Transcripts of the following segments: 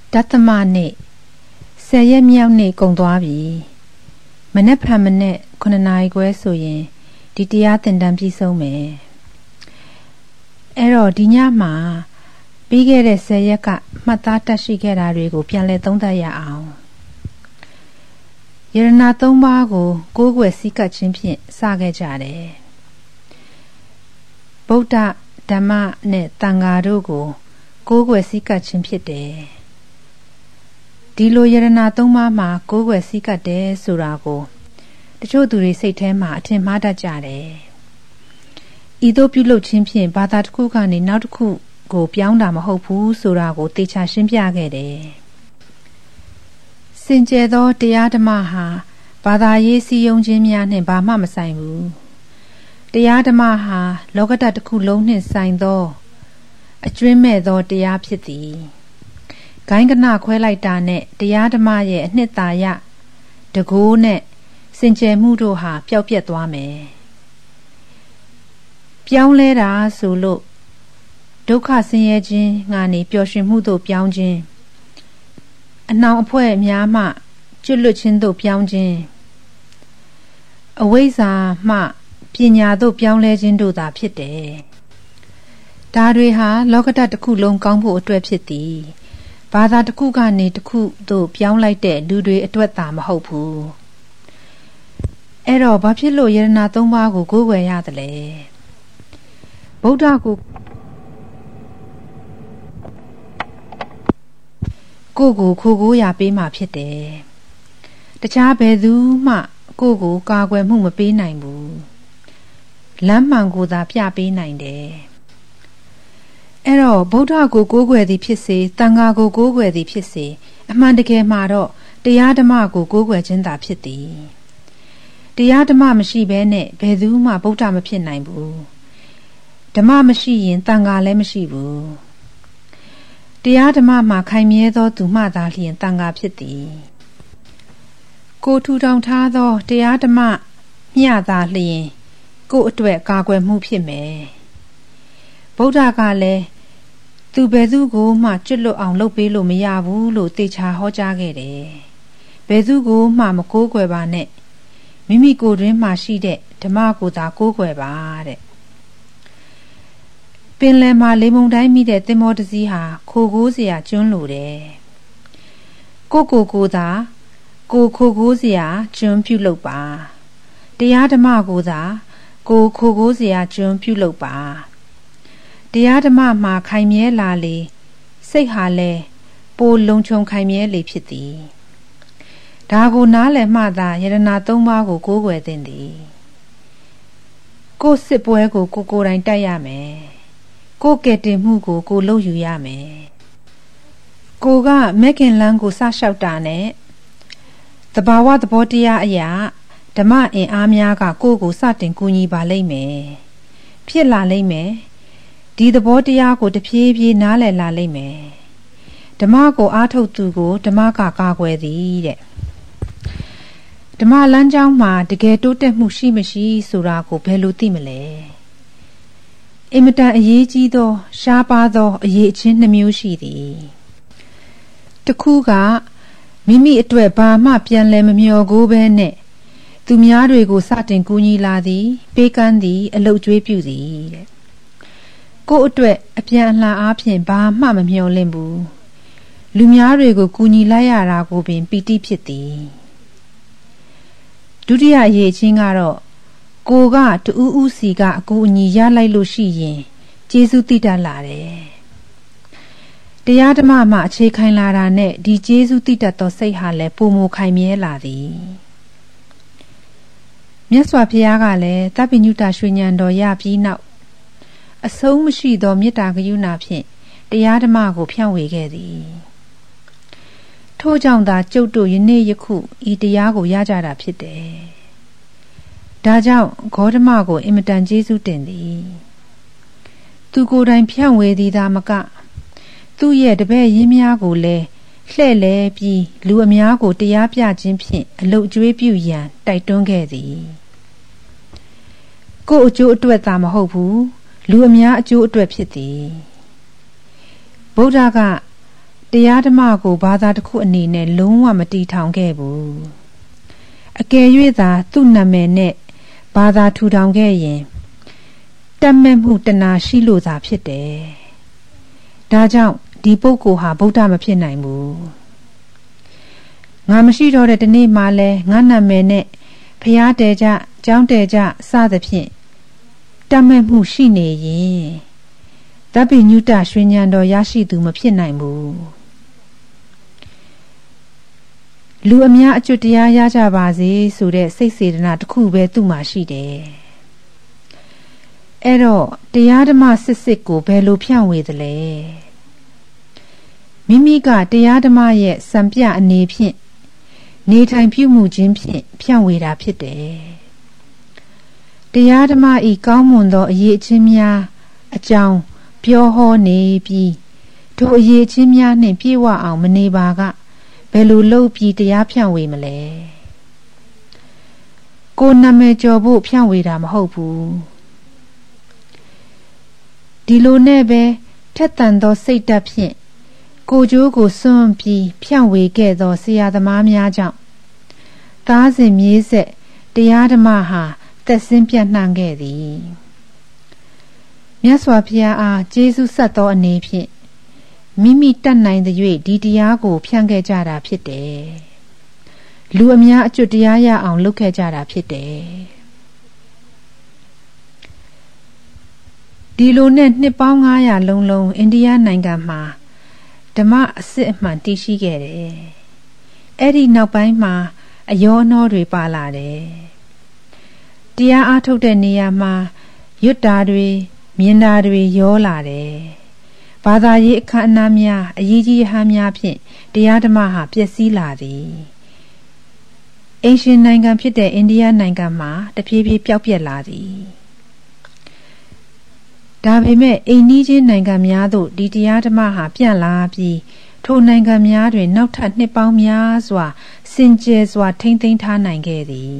တသမနေ့10 ရက်မြောက်နေ့ကုန်သွားပြီမနေ့ဖန်မနေ့9 နာရီခွဲဆိုရင်ဒီတရားသင်တန်းပြီးဆုံးမယ်အဲ့တော့ဒီညမှာပြီးခဲ့တဲ့10 ရက်ကမှတ်သားတက်ရှိခဲ့တာတွေကိုပြန်လည်သုံးသပ်ရအောင်ယရဏ3 ပါးကိုကိုးကွယ်စည်းကပ်ခြင်းဖြင့်စခဲ့ကြတယ်ဗုဒ္ဓဓမ္မနဲ့သံဃာတို့ကိုကိုးကွယ်စည်းကပ်ခြင်းဖြစ်တယ်ဒီလိုယရဏ3 ပါးမှာကိုးကွယ်စည်းကပ်တယ်ဆိုတာကိုတချို့သူတွေစိတ်ထဲမှာအထင်မှားတတ်ကြတယ်ဤသို့ပြုလုပ်ခြင်းဖြင့်ဘာသာတစ်ခုကနေနောက်တစ်ခုကိုပြောင်းတာမဟုတ်ဘူးဆိုတာကိုသေချာရှင်းပြခဲ့တယ်စင်ကြယ်သောတရားဓမ္မဟာဘာသာရေးစည်းရုံးခြင်းများနှင့်ဘာမှမဆိုင်ဘူးတရားဓမ္မဟာလောကဓာတ်တစ်ခုလုံးနှင့်ဆိုင်သောအကျွင်းမဲ့သောတရားဖြစ်သည်ဂိုင်းကနခွဲလိုက်တာနဲ့တရားဓမ္မရဲ့အနှစ်သာရတကိုးနဲ့စင်ကြယ်မှုတို့ဟာပျောက်ပြက်သွားမယ်ပြောင်းလဲတာဆိုလို့ဒုက္ခဆင်းရဲခြင်းငါနေပျော်ရွှင်မှုသို့ပြောင်းခြင်းအနှောင်အဖွဲ့များမှကျွတ်လွတ်ခြင်းသို့ပြောင်းခြင်းအဝိဇ္ဇာမှပညာသို့ပြောင်းလဲခြင်းတို့သာဖြစ်တယ်ဒါတွေဟာလောကဓာတ်တစ်ခုလုံးကောင်းဖို့အတွက်ဖြစ်သည်ဘာသာတစ်ခုကနေတစ်ခုသို့ပြောင်းလိုက်တဲ့လူတွေအတွက်သာမဟုတ်ဘူးအဲ့တော့ဘာဖြစ်လို့ယရဏ3 ပါးကိုကိုးကွယ်ရသလဲဗုဒ္ဓကိုခိုးရပေးမှဖြစ်တယ်တခြားဘယ်သူမှကိုကာကွယ်မှုမပေးနိုင်ဘူးလမ်းမှန်ကိုသာပြပေးနိုင်တယ်အဲ့တော့ဗုဒ္ဓကိုကိုးကွယ်သည်ဖြစ်စေသံဃာကိုကိုးကွယ်သည်ဖြစ်စေအမှန်တကယ်မှာတော့တရားဓမ္မကိုကိုးကွယ်ခြင်းသာဖြစ်သည်တရားဓမ္မမရှိဘဲနဲ့ဘယ်သူမှဗုဒ္ဓမဖြစ်နိုင်ဘူးဓမ္မမရှိရင်သံဃာလည်းမရှိဘူးတရားဓမ္မမှာခိုင်မြဲသောသူမှသာလျှင်သံဃာဖြစ်သည်ကိုထူထောင်ထားသောတရားဓမ္မမျှသာလျှင်ကိုအတွက်ကာကွယ်မှုဖြစ်မယ်ဗုဒ္ဓကလည်းသူဘယ်သူကိုမှကျွတ်လွတ်အောင်လုပ်ပေးလို့မရဘူးလို့သေချာဟောကြားခဲ့တယ်ဘယ်သူကိုမှမကိုးကွယ်ပါနဲ့မိမိကိုယ်တွင်မှရှိတဲ့ဓမ္မကိုသာကိုးကွယ်ပါတဲ့ပင်လယ်မှာလေမုန်တိုင်းမိတဲ့သင်္ဘောတစ်စီးဟာခိုကိုးစရာကျွန်းလိုတယ်ကိုသာကိုခိုကိုးစရာကျွန်းပြုလုပ်ပါတရားဓမ္မကိုသာကိုခိုကိုးစရာကျွန်းပြုလုပ်ပါတရားဓမ္မမှာခိုင်မြဲလာလေစိတ်ဟာလဲပိုလုံခြုံခိုင်မြဲလေဖြစ်သည်ဒါကိုနားလည်မှသာယရဏ3 ပါးကိုကိုးကွယ်သင့်သည်ကိုစစ်ပွဲကိုကိုယ်တိုင်တိုက်ရမယ်ကိုကယ်တင်မှုကိုကိုလုပ်ယူရမယ်ကိုကမက်ခင်လန်းကိုစလျှောက်တာနဲ့သဘာဝသဘောတရားအရာဓမ္မအင်အားများကကိုစတင်ကူညီပါလိမ့်မယ်ဖြစ်လာလိမ့်မယ်ဒီသဘောတရားကိုတဖြည်းဖြည်းနားလည်လာလိမ့်မယ်ဓမ္မကိုအားထုတ်သူကိုဓမ္မကကာကွယ်သည်တဲ့ဓမ္မလမ်းကြောင်းမှာတကယ်တိုးတက်မှုရှိမရှိဆိုတာကိုဘယ်လိုသိမလဲအင်မတန်အရေးကြီးသောရှားပါးသောအရေးအချင်း2 မျိုးရှိသည်တစ်ခုကမိမိအတွက်ဘာမှပြန်လည်မမျှော်ကိုးဘဲနဲ့သူများတွေကိုစတင်ကူညီလာသည်ပေးကမ်းသည်အလုပ်ကျွေးပြုသည်တဲ့ကိုယ့်အတွက်အပြန်အလှန်အားဖြင့်ဘာမှမမျှော်လင့်ဘူးလူများတွေကိုကူညီလိုက်ရတာကိုပင်ပီတိဖြစ်သည်ဒုတိယအရေးချင်းကတော့ကိုကတူးဦးစီကအကူအညီရလိုက်လို့ရှိရင်ကျေးဇူးတိတတ်လာတယ်တရားဓမ္မမှာအခြေခံလာတာနဲ့ဒီကျေးဇူးတိတတ်သောစိတ်ဟာလည်းပုံမခိုင်မြဲလာသည်မြတ်စွာဘုရားကလည်းသဗ္ဗညုတရွှေဉာဏ်တော်ရပြီးနောက်အဆုံးမရှိသောမေတ္တာကရုဏာဖြင့်တရားဓမ္မကိုဖြန့်ဝေခဲ့သည်ထို့ကြောင့်သာကျုပ်တို့ယနေ့ယခုဤတရားကိုရကြတာဖြစ်တယ်ဒါကြောင့်ဂေါတမကိုအင်မတန်ကျေးဇူးတင်သည်သူကိုယ်တိုင်ဖြန့်ဝေသည်သာမကသူ့ရဲ့တပည့်ရင်းများကိုလည်းလှဲ့လဲပြီးလူအများကိုတရားပြခြင်းဖြင့်အလုပ်ကျွေးပြုရန်တိုက်တွန်းခဲ့သည်ကိုယ်အကျိုးအတွက်သာမဟုတ်ဘူးလူအများအကျိုးအတွက်ဖြစ်သည်ဗုဒ္ဓကတရားဓမ္မကိုဘာသာတစ်ခုအနေနဲ့လုံးဝမတီထောင်ခဲ့ဘူးအကယ်၍သာသူ့နာမည်နဲ့ဘာသာထူထောင်ခဲ့ရင်တတ်မဲ့မှုတဏှာရှိလို့သာဖြစ်တယ်ဒါကြောင့်ဒီပုဂ္ဂိုလ်ဟာဗုဒ္ဓမဖြစ်နိုင်ဘူးငါမရှိတော့တဲ့ဒီနေ့မှလဲငါနာမည်နဲ့ဖျားတယ်ကြကျောင်းတယ်ကြစသဖြင့်တတ်မဲ့မှုရှိနေရင်သဗ္ဗညုတရွှေဉဏ်တော်ရရှိသူမဖြစ်နိုင်ဘူးလူအများအကျွတ်တရားရကြပါစေဆိုတဲ့စိတ်စေတနာတစ်ခုပဲသူ့မှာရှိတယ်အဲ့တော့တရားဓမ္မစစ်ကိုဘယ်လိုဖြန့်ဝေသလဲမိမိကတရားဓမ္မရဲ့စံပြအနေဖြင့်နေထိုင်ပြုမှုခြင်းဖြင့်ဖြန့်ဝေတာဖြစ်တယ်တရားဓမ္မဤကောင်းမွန်သောအရေးအချင်းများအကြောင်းပြောဟောနေပြီးထိုအရေးအချင်းများနှင့်ပြည့်ဝအောင်မနေပါကဘယ်လိုလုပ်ပြီးတရားဖြန့်ဝေမလဲကိုယ်နာမည်ကျော်ဖို့ဖြန့်ဝေတာမဟုတ်ဘူးဒီလိုနဲ့ပဲထက်သန်သောစိတ်ဓာတ်ဖြင့်ကိုကြိုးကိုစွန့်ပြီးဖြန့်ဝေခဲ့သောဆရာသမားများကြောင့်သားစဉ်မြေးဆက်တရားဓမ္မဟာသက်ဆင်းပြန့်နှံ့ခဲ့သည်မြတ်စွာဘုရားအားကျေးဇူးဆက်သောအနေဖြင့်မိမိတတ်နိုင်သရွေ့ဒီတရားကိုဖြန့်ခဲ့ကြတာဖြစ်တယ်လူအများအကျွတ်တရားရအောင်လုပ်ခဲ့ကြတာဖြစ်တယ်ဒီလိုနဲ့နှစ်ပေါင်း900လုံးအိန္ဒိယနိုင်ငံမှာဓမ္မအစစ်အမှန်တည်ရှိခဲ့တယ်အဲ့ဒီနောက်ပိုင်းမှာအယောအနှောတွေပါလာတယ်တရားအားထုတ်တဲ့နေရာမှာရွတ်တာတွေမြင်တာတွေရောလာတယ်ဘာသာရေးအခမ်းအနားများအရေးကြီးဟန်းများဖြင့်တရားဓမ္မဟာပျက်စီးလာသည်အိမ်ရှင်နိုင်ငံဖြစ်တဲ့အိန္ဒိယနိုင်ငံမှာတဖြည်းဖြည်းပျောက်ပြက်လာသည်ဒါပေမဲ့အိမ်နီးချင်းနိုင်ငံများသို့ဒီတရားဓမ္မဟာပြန့်လာပြီးထိုနိုင်ငံများတွင်နောက်ထပ်နှစ်ပေါင်းများစွာစင်ကြယ်စွာထိမ့်သိမ်းထားနိုင်ခဲ့သည်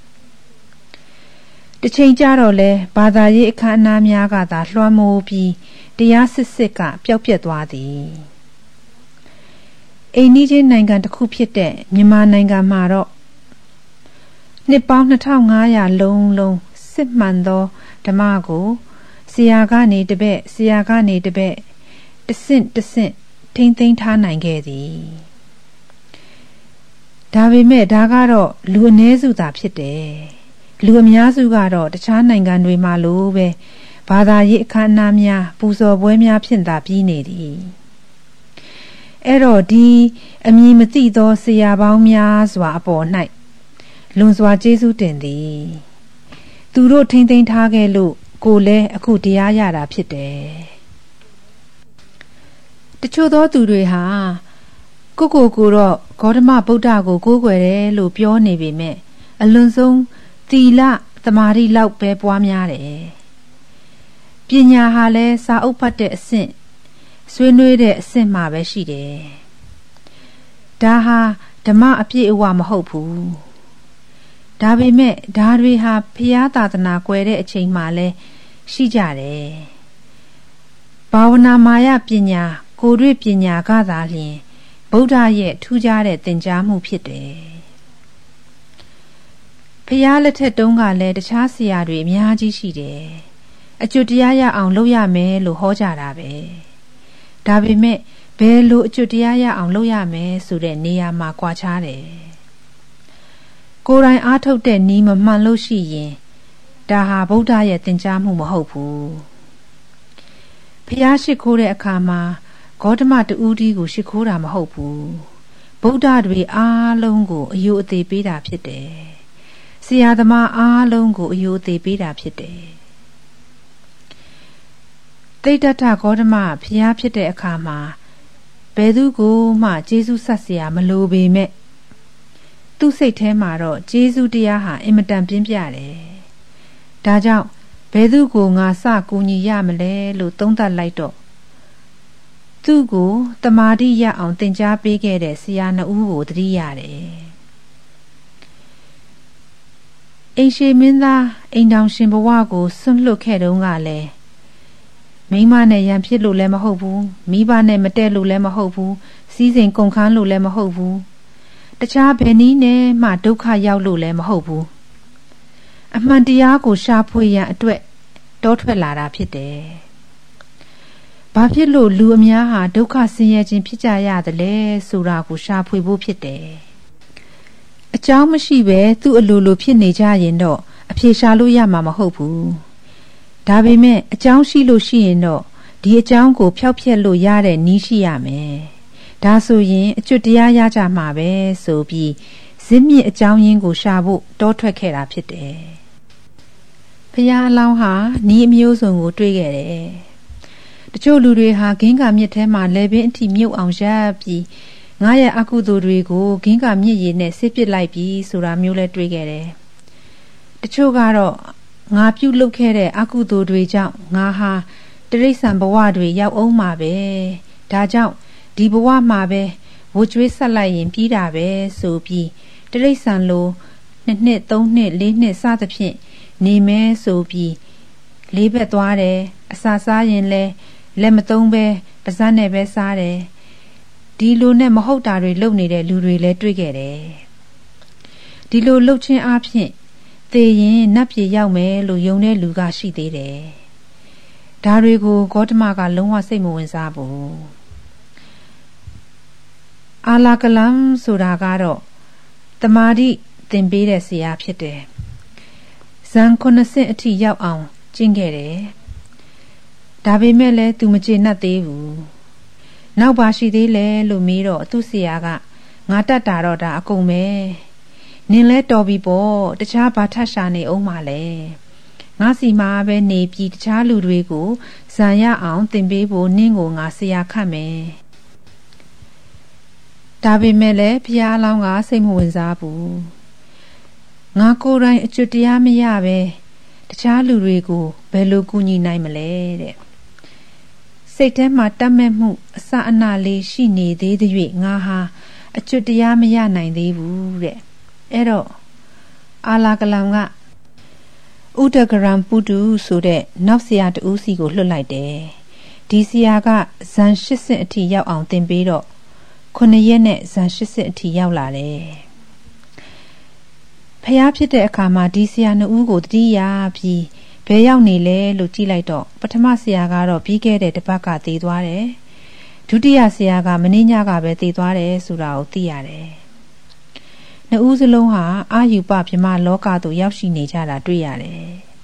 တစ်ချိန်ကြတော့လဲဘာသာရေးအခမ်းအနားများကသာလွှမ်းမိုးပြီးတရားစစ်ကပျောက်ပြက်သွားသည်အိမ်နီးချင်းနိုင်ငံတစ်ခုဖြစ်တဲ့မြန်မာနိုင်ငံမှာတော့နှစ်ပေါင်း2500လုံးစစ်မှန်သောဓမ္မကိုဆရာကနေတပည့်ဆရာကနေတပည့်တဆင့်ထိမ့်သိမ်းထားနိုင်ခဲ့သည်ဒါပေမဲ့ဒါကတော့လူအနည်းစုသာဖြစ်တယ်လူအများစုကတော့တခြားနိုင်ငံတွေမှာလိုပဲဘာသာရေးအခမ်းအနားများပူဇော်ပွဲများဖြင့်သာပြီးနေသည်အဲ့တော့ဒီအမည်မသိသောဆရာပေါင်းများစွာအပေါ်၌လွန်စွာကျေးဇူးတင်သည်သူတို့ထိမ့်သိမ်းထားခဲ့လို့ကိုလည်းအခုတရားရတာဖြစ်တယ်တချို့သောသူတွေဟာကိုတော့ဂေါတမဗုဒ္ဓကိုကိုးကွယ်တယ်လို့ပြောနေပေမဲ့အလွန်ဆုံးသီလသမာဓိလောက်ပဲပွားများတယ်ပညာဟာလည်းစာအုပ်ဖတ်တဲ့အဆင့်ဆွေးနွေးတဲ့အဆင့်မှာပဲရှိတယ်ဒါဟာဓမ္မအပြည့်အဝမဟုတ်ဘူးဒါပေမဲ့ဒါတွေဟာဖျားသာသနာကွယ်တဲ့အချိန်မှလည်းရှိကြတယ်ဘာဝနာမာယပညာကိုယ်တွေ့ပညာကသာလျှင်ဗုဒ္ဓရဲ့ထူးခြားတဲ့သင်ကြားမှုဖြစ်တယ်ဖျားလက်ထက်တုန်းကလည်းတခြားဆရာတွေအများကြီးရှိတယ်အကျွတ်တရားရအောင်လုပ်ရမယ်လို့ဟောကြတာပဲဒါပေမဲ့ဘယ်လိုအကျွတ်တရားရအောင်လုပ်ရမယ်ဆိုတဲ့နေရာမှာကွာခြားတယ်ကိုယ်တိုင်အားထုတ်တဲ့နည်းမမှန်လို့ရှိရင်ဒါဟာဗုဒ္ဓရဲ့သင်ကြားမှုမဟုတ်ဘူးဖျားရှိခိုးတဲ့အခါမှာဂေါတမတူဦးဒီကိုရှိခိုးတာမဟုတ်ဘူးဗုဒ္ဓတွေအားလုံးကိုအယုအသေးပေးတာဖြစ်တယ်ဆရာသမားအားလုံးကိုအယုအသေးပေးတာဖြစ်တယ်သိတ္တထဂေါတမဖျားဖြစ်တဲ့အခါမှာဘယ်သူကိုမှကျေးဇူးဆက်เสียမလိုပေမဲ့သူ့စိတ်ထဲမှာတော့ကျေးဇူးတရားဟာအင်မတန်ပြင်းပြတယ်ဒါကြောင့်ဘယ်သူကိုငါစကူညီရမလဲလို့သုံးသပ်လိုက်တော့သူ့ကိုတမာတိရအောင်သင်ကြားပေးခဲ့တဲ့ဆရာနှစ်ဦးကိုသတိရတယ်အိမ်ရှိမင်းသားအိမ်တောင်ရှင်ဘဝကိုဆွန့်လွတ်ခဲ့တုန်းကလည်းမိန်းမနဲ့ရန်ဖြစ်လို့လည်းမဟုတ်ဘူးမိဘနဲ့မတည့်လို့လည်းမဟုတ်ဘူးစီးစိမ်ကုန်ခန်းလို့လည်းမဟုတ်ဘူးတခြားဘယ်နည်းနဲ့မှဒုက္ခရောက်လို့လည်းမဟုတ်ဘူးအမှန်တရားကိုရှာဖွေရန်အတွက်တောထွက်လာတာဖြစ်တယ်ဘာဖြစ်လို့လူအများဟာဒုက္ခဆင်းရဲခြင်းဖြစ်ကြရသလဲဆိုတာကိုရှာဖွေဖို့ဖြစ်တယ်အကြောင်းမရှိပဲသူ့အလိုလိုဖြစ်နေကြရင်တော့အဖြေရှာလို့ရမှာမဟုတ်ဘူးဒါပေမဲ့အကြောင်းရှိလို့ရှိရင်တော့ဒီအကြောင်းကိုဖျောက်ဖျက်လို့ရတဲ့နည်းရှိရမယ်ဒါဆိုရင်အကျွတ်တရားရကြမှာပဲဆိုပြီးဇစ်မြစ်အကြောင်းရင်းကိုရှာဖို့တောထွက်ခဲ့တာဖြစ်တယ်ဘုရားအလောင်းဟာနည်းအမျိုးစုံကိုတွေ့ခဲ့တယ်တချို့လူတွေဟာဂင်္ဂါမြစ်ထဲမှာလေပင်အထိမြုပ်အောင်ရပ်ပြီးငါရဲ့အကုသိုလ်တွေကိုဂင်္ဂါမြစ်ရည်နဲ့ဆေးပစ်လိုက်ပြီးဆိုတာမျိုးလဲတွေ့ခဲ့တယ်တချို့ကတော့ငါပြုတ်လုခဲ့တဲ့အကုသိုလ်တွေကြောင့်ငါဟာတိရစ္ဆာန်ဘဝတွေရောက်အောင်မှာပဲဒါကြောင့်ဒီဘဝမှာပဲဝှကျွေးဆက်လိုက်ရင်ပြီးတာပဲဆိုပြီးတိရစ္ဆာန်လို2နှစ်3နှစ်4နှစ်စသဖြင့်နေမဲဆိုပြီးလေးဘက်သွားတယ်အစာစားရင်လဲလက်မသုံးပဲပါးစပ်နဲ့ပဲစားတယ်ဒီလိုနဲ့မဟုတ်တာတွေလုပ်နေတဲ့လူတွေလည်းတွေ့ခဲ့တယ်ဒီလိုလှုပ်ချင်းအားဖြင့်သေရင်နတ်ပြည်ရောက်မယ်လို့ယုံတဲ့လူကရှိသေးတယ်ဒါတွေကိုဂေါတမကလုံးဝစိတ်မဝင်စားဘူးအာလာကလမ်ဆိုတာကတော့တမာတိသင်ပေးတဲ့ဆရာဖြစ်တယ်ဇန်90အထိရောက်အောင်ကျင့်ခဲ့တယ်ဒါပေမဲ့လည်းသူမကျေနပ်သေးဘူးနောက်ပါရှိသေးလဲလို့မေးတော့သူ့ဆရာကငါတတ်တာတော့ဒါအကုန်ပဲနင်လဲတော်ပြီပေါ့တခြားဘာထပ်ရှာနေအောင်မလဲငါစီမှာပဲနေပြီးတခြားလူတွေကိုဇံရအောင်သင်ပေးဖို့နင့်ကိုငါဆရာခတ်မယ်ဒါပေမဲ့လည်းဘုရားအလောင်းကစိတ်မဝင်စားဘူးငါကိုယ်တိုင်အကျွတ်တရားမရပဲတခြားလူတွေကိုဘယ်လိုကူညီနိုင်မလဲတဲ့စိတ်ထဲမှာတတ်မဲ့မှုအစအနလေးရှိနေသေးတဲ့၍ငါဟာအကျွတ်တရားမရနိုင်သေးဘူးတဲ့အဲ့တော့အာလာကလမ်ကဥဒဂရံပုတုဆိုတဲ့နောက်ဆရာတူစီကိုလွှတ်လိုက်တယ်ဒီဆရာကဇန်80အထိရောက်အောင်သင်ပေးတော့9ရက်နဲ့ဇန်80အထိရောက်လာတယ်ဖျားဖြစ်တဲ့အခါမှာဒီဆရာ2ဦးကိုတတိယပြီးဘယ်ရောက်နေလဲလို့ကြည့်လိုက်တော့ပထမဆရာကတော့ပြီးခဲ့တဲ့တစ်ပတ်ကသေသွားတယ်ဒုတိယဆရာကမင်းညကပဲသေသွားတယ်ဆိုတာကိုသိရတယ်2ဦးစလုံးဟာအာယူပဗြဟ္မလောကသို့ရောက်ရှိနေကြတာတွေ့ရတယ်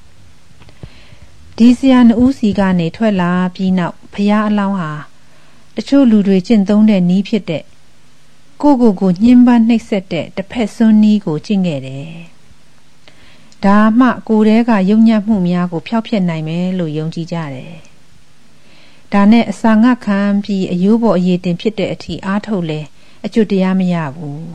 ဒီဆရာ2ဦးစီကနေထွက်လာပြီးနောက်ဖျားအလောင်းဟာတချို့လူတွေကျင့်သုံးတဲ့နည်းဖြစ်တဲ့ကိုညှင်းပန်းနှိပ်စက်တဲ့တစ်ဖက်စွန်းနည်းကိုကျင့်ခဲ့တယ်ဒါမှကိုယ်တည်းကယုံညံ့မှုများကိုဖျောက်ဖျက်နိုင်မယ်လို့ယုံကြည်ကြတယ်ဒါနဲ့အစာငတ်ခံပြီးအယိုးပေါ်အရေးတင်ဖြစ်တဲ့အထိအားထုတ်လဲအကျွတ်တရားမရဘူး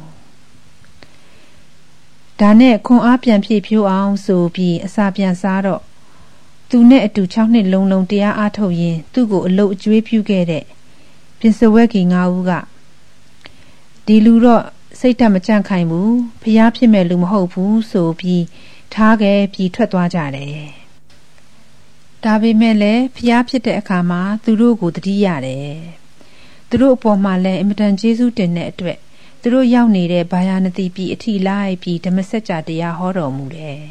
ဒါနဲ့ခွန်အားပြန်ဖြည့်ဖြိုးအောင်ဆိုပြီးအစာပြန်စားတော့သူနဲ့အတူ6နှစ်လုံးတရားအားထုတ်ရင်းသူ့ကိုအလုတ်အကျွေးပြုခဲ့တဲ့ပြင်စဝဲကြီး9ဦးကဒီလူတော့စိတ်ဓာတ်မကြန့်ခိုင်ဘူးဖျားဖြစ်မဲ့လူမဟုတ်ဘူးဆိုပြီးထားခဲ့ပြီးထွက်သွားကြတယ်ဒါပေမဲ့လည်းဖျားဖြစ်တဲ့အခါမှာသူတို့ကိုတတိရတယ်သူတို့အပေါ်မှာလည်းအင်မတန်ကျေးဇူးတင်တဲ့အတွက်သူတို့ရောက်နေတဲ့ဘာယာနတိပြည်အထိလိုက်ပြီးဓမ္မစကြာတရားဟောတော်မူတယ်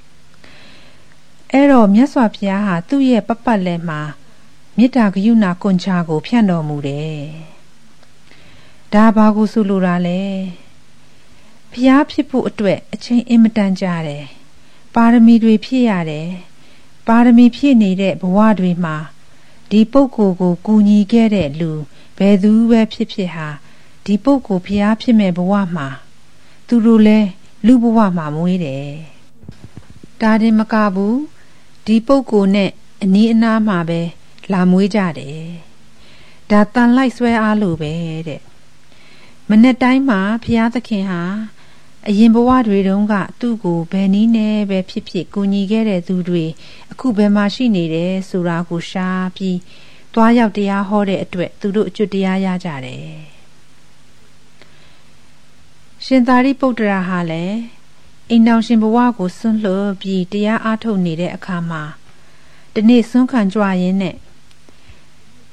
အဲ့တော့မြတ်စွာဘုရားဟာသူ့ရဲ့ပပတ်လည်မှာမေတ္တာကရုဏာကွန်ချာကိုဖြန့်တော်မူတယ်ဒါဘာကိုဆိုလိုတာလဲဘုရားဖြစ်ဖို့အတွက်အချိန်အင်မတန်ကြာတယ်ပါရမီတွေဖြည့်ရတယ်ပါရမီဖြည့်နေတဲ့ဘဝတွေမှာဒီပုဂ္ဂိုလ်ကိုကူညီခဲ့တဲ့လူဘယ်သူပဲဖြစ်ဖြစ်ဟာဒီပုဂ္ဂိုလ်ဘုရားဖြစ်မဲ့ဘဝမှာသူတို့လဲလူဘဝမှာမွေးတယ်ဒါတင်မကဘူးဒီပုဂ္ဂိုလ်နဲ့အနီးအနားမှာပဲလာမွေးကြတယ်ဒါတန်လိုက်ဆွဲအားလို့ပဲတဲ့မနေ့တိုင်းမှာဘုရားသခင်ဟာအရင်ဘဝတွေတုန်းကသူ့ကိုဘယ်နည်းနဲ့ပဲဖြစ်ဖြစ်ကူညီခဲ့တဲ့သူတွေအခုဘယ်မှာရှိနေတယ်ဆိုတာကိုရှားပြီးတွားရောက်တရားဟောတဲ့အတွက်သူတို့အကျွတ်တရားရကြတယ်ရှင်သာရိပုတ္တရာဟာလည်းအိမ်တော်ရှင်ဘဝကိုဆွန့်လွတ်ပြီးတရားအားထုတ်နေတဲ့အခါမှာတနေ့ဆွမ်းခံကြွရင်းနဲ့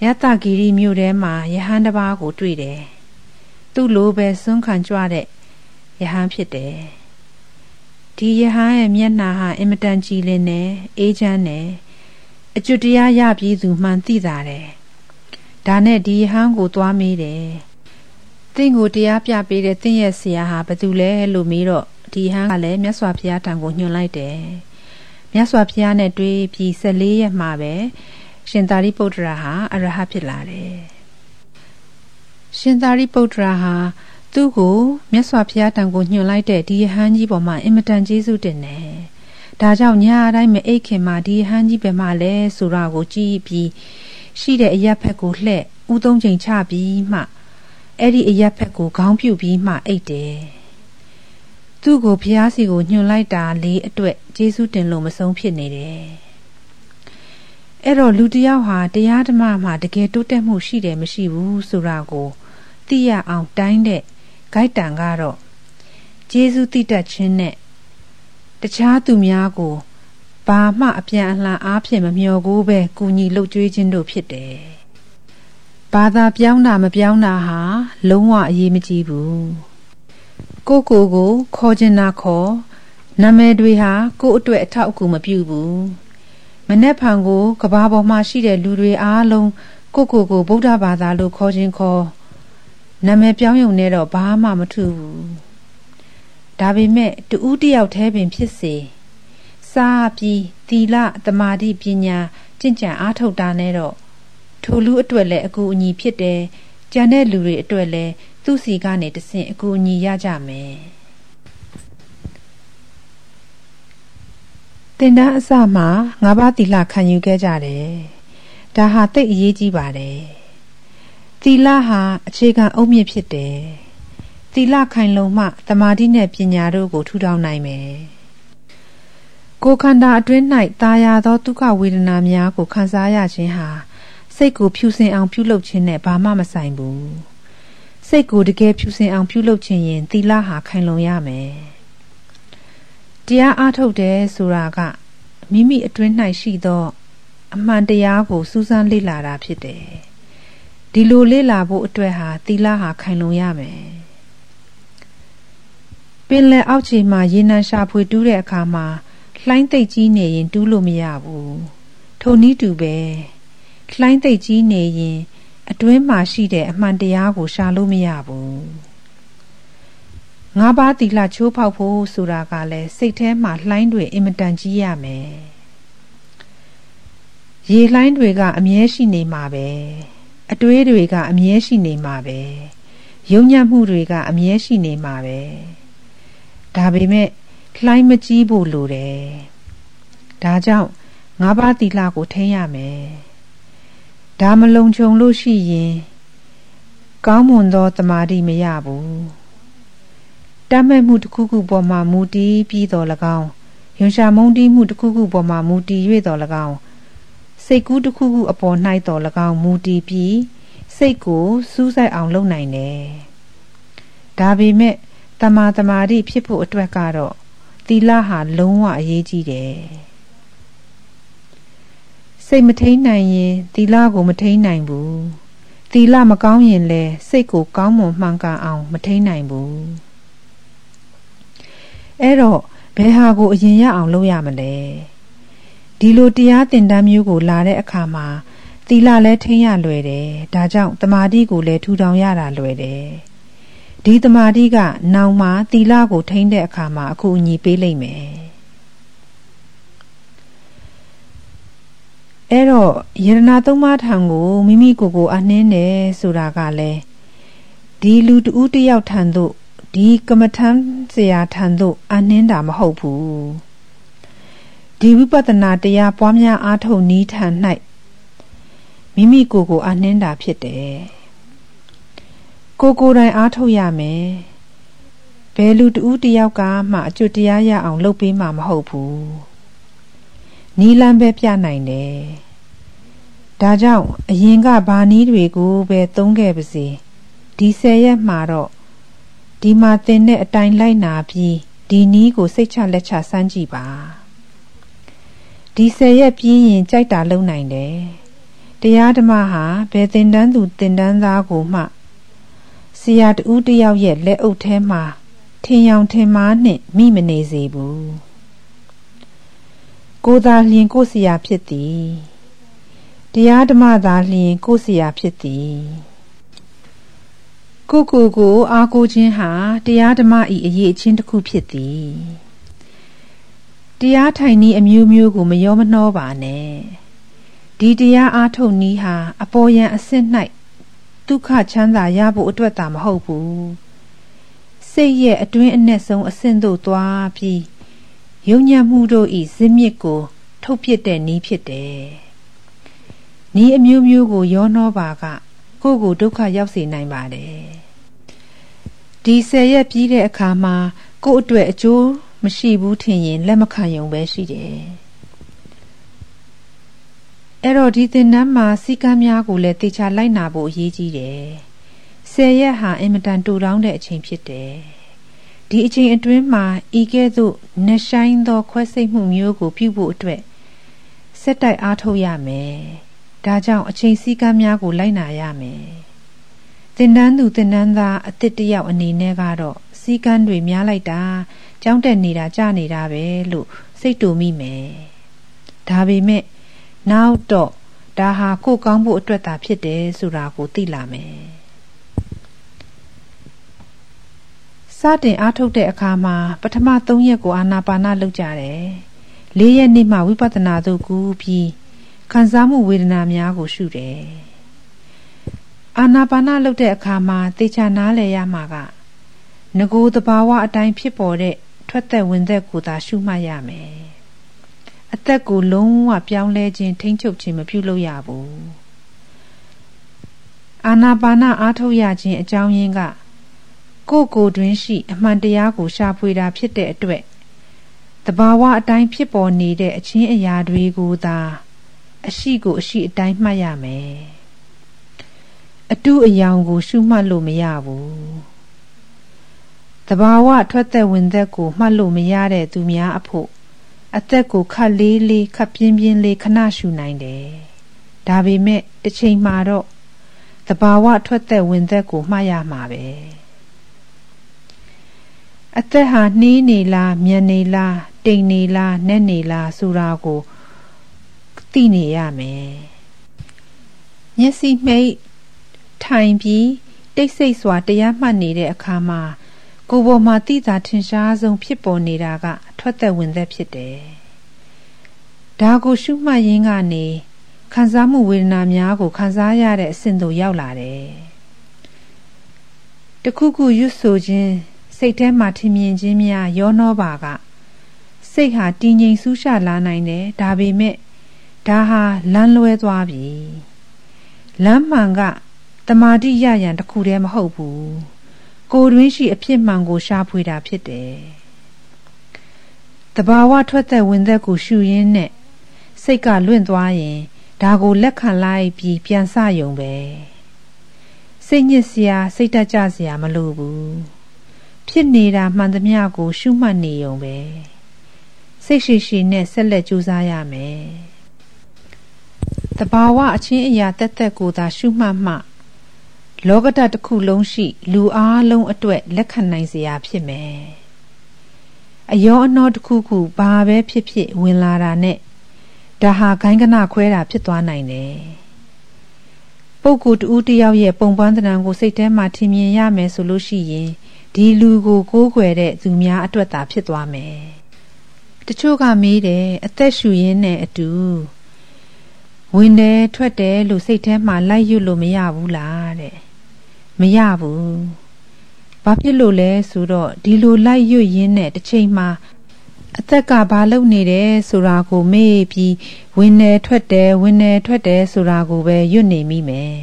ယတဂီရီမြို့ထဲမှာယဟန်တစ်ပါးကိုတွေ့တယ်သူ့လိုပဲစွန့်ခံကြွတဲ့ယဟန်ဖြစ်တယ်ဒီယဟန်ရဲ့မျက်နှာဟာအင်မတန်ကြည်လင်နေအေးချမ်းနေအကျွတ်တရားရပြီးသူမှန်သိတာတယ်ဒါနဲ့ဒီယဟန်ကိုသွားမေးတယ်သင်ကိုတရားပြပေးတဲ့သင်ရဲ့ဆရာဟာဘယ်သူလဲလို့မေးတော့ဒီယဟန်ကလည်းမြတ်စွာဘုရားထံကိုညွှန်လိုက်တယ်မြတ်စွာဘုရားနဲ့တွေ့ပြီး14ရက်မှပဲရှင်သာရိပုတ္တရာဟာအရဟတ်ဖြစ်လာတယ်ရှင်သာရိပုတ္တရာဟာသူ့ကိုမြတ်စွာဘုရားထံကိုညွှန်လိုက်တဲ့ဒီယဟန်ကြီးပေါ်မှာအင်မတန်ကျေးဇူးတင်တယ်ဒါကြောင့်ညအတိုင်းမအိတ်ခင်မှာဒီယဟန်ကြီးပဲမှလဲဆိုတာကိုကြည့်ပြီးရှိတဲ့အရက်ဖက်ကိုလှဲ့ဥသုံးချိန်ချပြီးမှအဲ့ဒီအရက်ဖက်ကိုခေါင်းပြုတ်ပြီးမှအိတ်တယ်သူ့ကိုဘုရားစီကိုညွှန်လိုက်တာလေးအတွက်ကျေးဇူးတင်လို့မဆုံးဖြစ်နေတယ်အဲ့တော့လူတစ်ယောက်ဟာတရားဓမ္မမှာတကယ်တိုးတက်မှုရှိတယ်မရှိဘူးဆိုတာကိုသိရအောင်တိုင်းတဲ့ဂိုက်တန်ကတော့ကျေးဇူးသိတတ်ခြင်းနဲ့တခြားသူများကိုဘာမှအပြန်အလှန်အားဖြင့်မမျှော်ကိုပဲကူညီလှုပ်ကြွေးခြင်းတို့ဖြစ်တယ်ဘာသာပြောင်းတာမပြောင်းတာဟာလုံးဝအရေးမကြီးဘူးကိုခေါ်ချင်တာခေါ်နာမည်တွေဟာကိုယ့်အတွက်အထောက်အကူမပြုဘူးမနေ့ဖန်ကိုကဘာပေါ်မှာရှိတဲ့လူတွေအားလုံးကိုဗုဒ္ဓဘာသာလို့ခေါ်ခြင်းခေါ်နာမည်ပြောင်းရုံနဲ့တော့ဘာမှမထူးဘူးဒါပေမဲ့တူဦးတယောက်တည်းပင်ဖြစ်စေစားပြီးသီလသမာဓိပညာကျင့်ကြံအားထုတ်တာနဲ့တော့ထိုလူအတွက်လည်းအကူအညီဖြစ်တယ်ကြံတဲ့လူတွေအတွက်လည်းသူ့စီကနေတဆင့်အကူအညီရကြမယ်တင်တန်းအစမှာ၅ပါးသီလခံယူခဲ့ကြတယ်ဒါဟာသိပ်အရေးကြီးပါတယ်သီလဟာအခြေခံအုတ်မြစ်ဖြစ်တယ်သီလခိုင်လုံမှသမာဓိနဲ့ပညာတို့ကိုထူထောင်နိုင်မယ်ကိုယ်ခန္ဓာအတွင်း၌တာယာသောဒုက္ခဝေဒနာများကိုခံစားရခြင်းဟာစိတ်ကိုဖြူစင်အောင်ပြုလုပ်ခြင်းနဲ့ဘာမှမဆိုင်ဘူးစိတ်ကိုတကယ်ဖြူစင်အောင်ပြုလုပ်ခြင်းရင်သီလဟာခိုင်လုံရမယ်တရားအားထုတ်တယ်ဆိုတာကမိမိအတွင်း၌ရှိသောအမှန်တရားကိုစူးစမ်းလေ့လာတာဖြစ်တယ်ဒီလိုလေ့လာဖို့အတွက်ဟာသီလဟာခိုင်လုံရမယ်ပင်လယ်အောက်ခြေမှာရေနံရှာဖွေတူးတဲ့အခါမှာလှိုင်းသိပ်ကြီးနေရင်တူးလို့မရဘူးထိုနည်းတူပဲလှိုင်းသိပ်ကြီးနေရင်အတွင်းမှာရှိတဲ့အမှန်တရားကိုရှာလို့မရဘူး၅ပါးသီလချိုးဖောက်ဖို့ဆိုတာကလည်းစိတ်ထဲမှာလှိုင်းတွေအင်မတန်ကြီးရမယ်ရေလှိုင်းတွေကအမြဲရှိနေမှာပဲအတွေးတွေကအမြဲရှိနေမှာပဲယုံညံ့မှုတွေကအမြဲရှိနေမှာပဲဒါပေမဲ့လှိုင်းမကြီးဖို့လိုတယ်ဒါကြောင့်၅ပါးသီလကိုထိန်းရမယ်ဒါမလုံခြုံလို့ရှိရင်ကောင်းမွန်သောသမာဓိမရဘူးတတ်မဲ့မှုတစ်ခုခုပေါ်မှာမူတည်ပြီးတော်၎င်းယွန်ရှာမုန်းတီးမှုတစ်ခုခုပေါ်မှာမူတည်၍တော်၎င်းစိတ်ကူးတစ်ခုခုအပေါ်၌တော်၎င်းမူတည်ပြီးစိတ်ကိုစူးစိုက်အောင်လုပ်နိုင်တယ်ဒါပေမဲ့တမာတမာတိဖြစ်ဖို့အတွက်ကတော့သီလဟာလုံးဝအရေးကြီးတယ်စိတ်မထိန်နိုင်ရင်သီလကိုမထိန်နိုင်ဘူးသီလမကောင်းရင်လည်းစိတ်ကိုကောင်းမွန်မှန်ကန်အောင်မထိန်နိုင်ဘူးအဲ့တော့ဘယ်ဟာကိုအရင်ရအောင်လုပ်ရမလဲဒီလိုတရားသင်တန်းမျိုးကိုလာတဲ့အခါမှာသီလလည်းထိန်းရလွယ်တယ်ဒါကြောင့်တမာတိကိုလည်းထူထောင်ရတာလွယ်တယ်ဒီတမာတိကနောင်မှာသီလကိုထိန်းတဲ့အခါမှာအကူအညီပေးလိမ့်မယ်အဲ့တော့ယရဏသုံးပါးထံကိုမိမိကိုအနှင်းတယ်ဆိုတာကလည်းဒီလူတဦးတယောက်ထံသို့ဒီကမ္မထမ်းဆရာထံသို့အနှင်းတာမဟုတ်ဘူးဒီဝိပဿနာတရားပွားများအားထုတ်နည်းထံ၌မိမိကိုအနှင်းတာဖြစ်တယ်ကိုယ်တိုင်အားထုတ်ရမယ်ဘယ်လူတဦးတယောက်ကမှအကျွတ်တရားရအောင်လုပ်ပေးမှာမဟုတ်ဘူးနီးလန်းပဲပြနိုင်တယ်ဒါကြောင့်အရင်ကဘာနည်းတွေကိုပဲသုံးခဲ့ပါစေဒီ10ရက်မှာတော့ဒီမှာသင်တဲ့အတိုင်းလိုက်နာပြီးဒီနည်းကိုစိတ်ချလက်ချစမ်းကြည့်ပါဒီ10ရက်ပြီးရင်ကြိုက်တာလုပ်နိုင်တယ်တရားဓမ္မဟာဘယ်သင်တန်းသူသင်တန်းသားကိုမှဆရာတဦးတယောက်ရဲ့လက်အုပ်ထဲမှာထင်ယောင်ထင်မှားနှင့်မိမနေစေဘူးကိုယ်သာလျင်ကိုယ်ဆရာဖြစ်သည်တရားဓမ္မသာလျင်ကိုယ်ဆရာဖြစ်သည်ကိုအားကိုးခြင်းဟာတရားဓမ္မ၏အရေးအချင်းတစ်ခုဖြစ်သည်တရားထိုင်နည်းအမျိုးမျိုးကိုမရောမနှောပါနဲ့ဒီတရားအားထုတ်နည်းဟာအပေါ်ယံအစစ်၌ဒုက္ခချမ်းသာရဖို့အတွက်သာမဟုတ်ဘူးစိတ်ရဲ့အတွင်းအနက်ဆုံးအဆင့်သို့သွားပြီးယုံညံ့မှုတို့၏ဇစ်မြစ်ကိုထုတ်ပစ်တဲ့နည်းဖြစ်တယ်နည်းအမျိုးမျိုးကိုရောနှောပါကကိုယ့်ကိုဒုက္ခရောက်စေနိုင်ပါတယ်ဒီ10ရက်ပြီးတဲ့အခါမှာကိုယ့်အတွက်အကျိုးမရှိဘူးထင်ရင်လက်မခံရုံပဲရှိတယ်အဲ့တော့ဒီသင်တန်းမှာစည်းကမ်းများကိုလည်းတေချာလိုက်နာဖို့အရေးကြီးတယ်10ရက်ဟာအင်မတန်တူတောင်းတဲ့အချိန်ဖြစ်တယ်ဒီအချိန်အတွင်းမှာဤကဲ့သို့နှဆိုင်သောခွဲစိတ်မှုမျိုးကိုပြုဖို့အတွက်စက်တိုက်အားထုတ်ရမယ်ဒါကြောင့်အချိန်စည်းကမ်းများကိုလိုက်နာရမယ်သင်တန်းသူသင်တန်းသားအသစ်တစ်ယောက်အနေနဲ့ကတော့စည်းကမ်းတွေများလိုက်တာကြောင်းတက်နေတာကြာနေတာပဲလို့စိတ်တူမိမယ်ဒါပေမဲ့နောက်တော့ဒါဟာကိုယ်ကောင်းဖို့အတွက်သာဖြစ်တယ်ဆိုတာကိုသိလာမယ်စတင်အားထုတ်တဲ့အခါမှာပထမ3ရက်ကိုအာနာပါနလုပ်ကြတယ်4ရက်နေ့မှဝိပဿနာသို့ကူးပြီးခံစားမှုဝေဒနာများကိုရှုတယ်အာနာပါနလုပ်တဲ့အခါမှာသေချာနားလည်ရမှာကငကိုယ်သဘာဝအတိုင်းဖြစ်ပေါ်တဲ့ထွက်သက်ဝင်သက်ကိုသာရှုမှတ်ရမယ်အသက်ကိုလုံးဝပြောင်းလဲခြင်းထိမ့်ချုပ်ခြင်းမပြုလုပ်ရဘူးအာနာပါနအားထုတ်ရခြင်းအကြောင်းရင်းကကိုယ်တွင်ရှိအမှန်တရားကိုရှာဖွေတာဖြစ်တဲ့အတွက်သဘာဝအတိုင်းဖြစ်ပေါ်နေတဲ့အချင်းအရာတွေကိုသာအရှိကိုအရှိအတိုင်းမှတ်ရမယ်အတုအယောင်ကိုရှုမှတ်လို့မရဘူးသဘာဝထွက်သက်ဝင်သက်ကိုမှတ်လို့မရတဲ့သူများအဖို့အသက်ကိုခတ်လေးလေးခတ်ပြင်းပြင်းလေးခဏရှုနိုင်တယ်ဒါပေမဲ့တစ်ချိန်မှာတော့သဘာဝထွက်သက်ဝင်သက်ကိုမှတ်ရမှာပဲအသက်ဟာနှီးနေလားမြန်နေလားတိမ်နေလားနက်နေလားဆိုတာကိုသိနေရမယ်မျက်စိမှိတ်ထိုင်ပြီးတိတ်ဆိတ်စွာတရားမှတ်နေတဲ့အခါမှာကိုယ်ပေါ်မှာသိတာထင်ရှားဆုံးဖြစ်ပေါ်နေတာကထွက်သက်ဝင်သက်ဖြစ်တယ်ဒါကိုရှုမှတ်ရင်းကနေခံစားမှုဝေဒနာများကိုခံစားရတဲ့အဆင့်သို့ရောက်လာတယ်တခုခုရွတ်ဆိုခြင်းစိတ်ထဲမှာထင်မြင်ခြင်းများရောနှောပါကစိတ်ဟာတည်ငြိမ်ဆူးရှလာနိုင်တယ်ဒါပေမဲ့ဒါဟာလမ်းလွဲသွားပြီလမ်းမှန်ကတမာတိရရန်တစ်ခုတည်းမဟုတ်ဘူးကိုယ်တွင်းရှိအဖြစ်မှန်ကိုရှာဖွေတာဖြစ်တယ်တဘာဝထွက်သက်ဝင်သက်ကိုရှုရင်းနဲ့စိတ်ကလွင့်သွားရင်ဒါကိုလက်ခံလိုက်ပြီးပြန်ဆယုံပဲစိတ်ညစ်စရာစိတ်တက်ကြစရာမလိုဘူးဖြစ်နေတာမှန်သမျှကိုရှုမှတ်နေုံပဲစိတ်ရှိရှိနဲ့ဆက်လက်ကြိုးစားရမယ်တဘာဝအချင်းအရာတက်တက်ကိုသာရှုမှတ်မှလောကဓာတ်တစ်ခုလုံးရှိလူအားလုံးအတွက်လက်ခံနိုင်စရာဖြစ်မယ်အယောအနောတစ်ခုခုဘာပဲဖြစ်ဖြစ်ဝင်လာတာနဲ့ဒါဟာဂိုင်းကနခွဲတာဖြစ်သွားနိုင်တယ်ပုဂ္ဂိုလ်တူတယောက်ရဲ့ပုံပန်းတဏ္ဍာကိုစိတ်ထဲမှာထင်မြင်ရမယ်ဆိုလို့ရှိရင်ဒီလူကိုကိုးကွယ်တဲ့သူများအတွက်သာဖြစ်သွားမယ်တချို့ကမေးတယ်အသက်ရှူရင်းနဲ့အတူဝင်တယ်ထွက်တယ်လို့စိတ်ထဲမှာလိုက်ရွတ်လို့မရဘူးလားတဲ့မရဘူးဘာဖြစ်လို့လဲဆိုတော့ဒီလိုလိုက်ရွတ်ရင်းနဲ့တစ်ချိန်မှာအသက်ကဘာလုပ်နေတယ်ဆိုတာကိုမေ့ပြီးဝင်တယ်ထွက်တယ်ဝင်တယ်ထွက်တယ်ဆိုတာကိုပဲရွတ်နေမိမယ်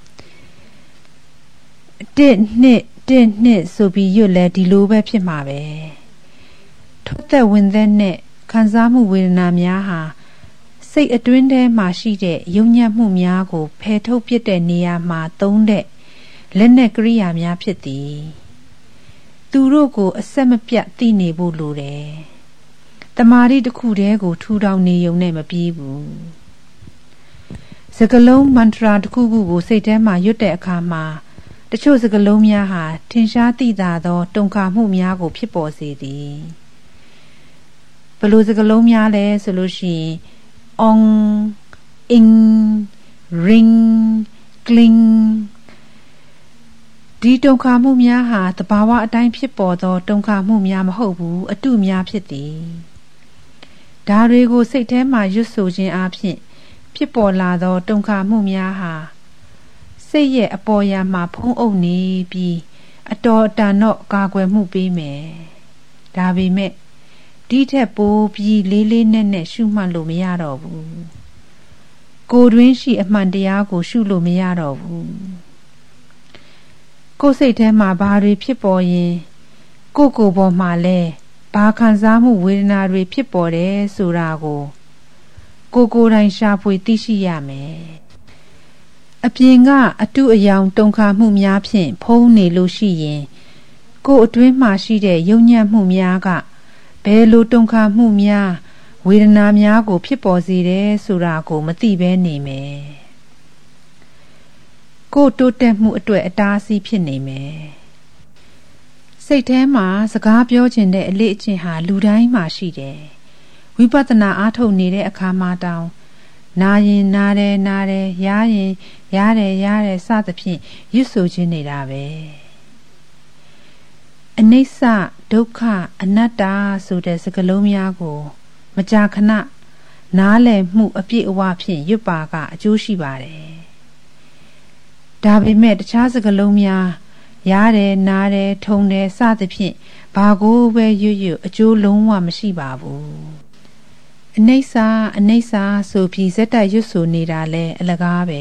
1 2ဆိုပြီးရွတ်လဲဒီလိုပဲဖြစ်မှာပဲထွက်သက်ဝင်သက်နဲ့ခံစားမှုဝေဒနာများဟာစိတ်အတွင်းထဲမှာရှိတဲ့ယုံညံ့မှုများကိုဖယ်ထုတ်ပစ်တဲ့နေရာမှာသုံးတဲ့လက်နက်ကရိယာများဖြစ်သည်သူတို့ကိုအဆက်မပြတ်သိနေဖို့လိုတယ်တမာရီတစ်ခုတည်းကိုထူထောင်နေုံနဲ့မပြီးဘူးစကလုံးမန္တရာတစ်ခုခုကိုစိတ်ထဲမှာရွတ်တဲ့အခါမှာတချို့စကလုံးများဟာထင်ရှားသိသာသောတုန်ခါမှုများကိုဖြစ်ပေါ်စေသည်ဘယ်လိုစကလုံးများလဲဆိုလို့ရှိရင် ong ing ring cling ဒီတုန်ခါမှုများဟာသဘာဝအတိုင်းဖြစ်ပေါ်သောတုန်ခါမှုများမဟုတ်ဘူးအတုများဖြစ်သည်ဒါတွေကိုစိတ်ထဲမှာရွတ်ဆိုခြင်းအပြင်ဖြစ်ပေါ်လာသောတုန်ခါမှုများဟာစိတ်ရဲ့အပေါ်ယံမှာဖုံးအုပ်နေပြီးအတော်အတန်တော့ကာကွယ်မှုပေးမယ်ဒါပေမဲ့ဒီထက်ပိုပြီးလေးလေးနက်နက်ရှုမှတ်လို့မရတော့ဘူးကိုယ်တွင်းရှိအမှန်တရားကိုရှုလို့မရတော့ဘူးကိုယ်စိတ်ထဲမှာဘာတွေဖြစ်ပေါ်ရင်ကိုယ်ပေါ်မှာလဲဘာခံစားမှုဝေဒနာတွေဖြစ်ပေါ်တယ်ဆိုတာကိုကိုယ်တိုင်ရှာဖွေသိရှိရမယ်အပြင်ကအတုအယောင်တုန်ခါမှုများဖြင့်ဖုံးနေလို့ရှိရင်ကိုယ်အတွင်းမှာရှိတဲ့ယုံညံ့မှုများကဘယ်လိုတုန်ခါမှုများဝေဒနာများကိုဖြစ်ပေါ်စေတယ်ဆိုတာကိုမသိဘဲနေမယ်ကိုယ်တိုးတက်မှုအတွက်အတားအဆီးဖြစ်နေမယ်စိတ်ထဲမှာစကားပြောခြင်းတဲ့အလေ့အကျင့်ဟာလူတိုင်းမှာရှိတယ်ဝိပဿနာအားထုတ်နေတဲ့အခါမှာတောင်နာရင်နာတယ်နာတယ်ရားရင်ရတယ်ရတယ်စသဖြင့်ရွတ်ဆိုခြင်းနေတာပဲအနိစ္စဒုက္ခအနတ္တဆိုတဲ့စကားလုံးများကိုမကြာခဏနားလည်မှုအပြည့်အဝဖြင့်ရွတ်ပါကအကျိုးရှိပါတယ်ဒါပေမဲ့တခြားစကားလုံးများရတယ်နားတယ်ထုံတယ်စသဖြင့်ဘာကိုပဲရွတ်ရွတ်အကျိုးလုံးဝမရှိပါဘူးအနိစ္စအနိစ္စဆိုပြီးဇက်တိုက်ရွတ်ဆိုနေတာလဲအလကားပဲ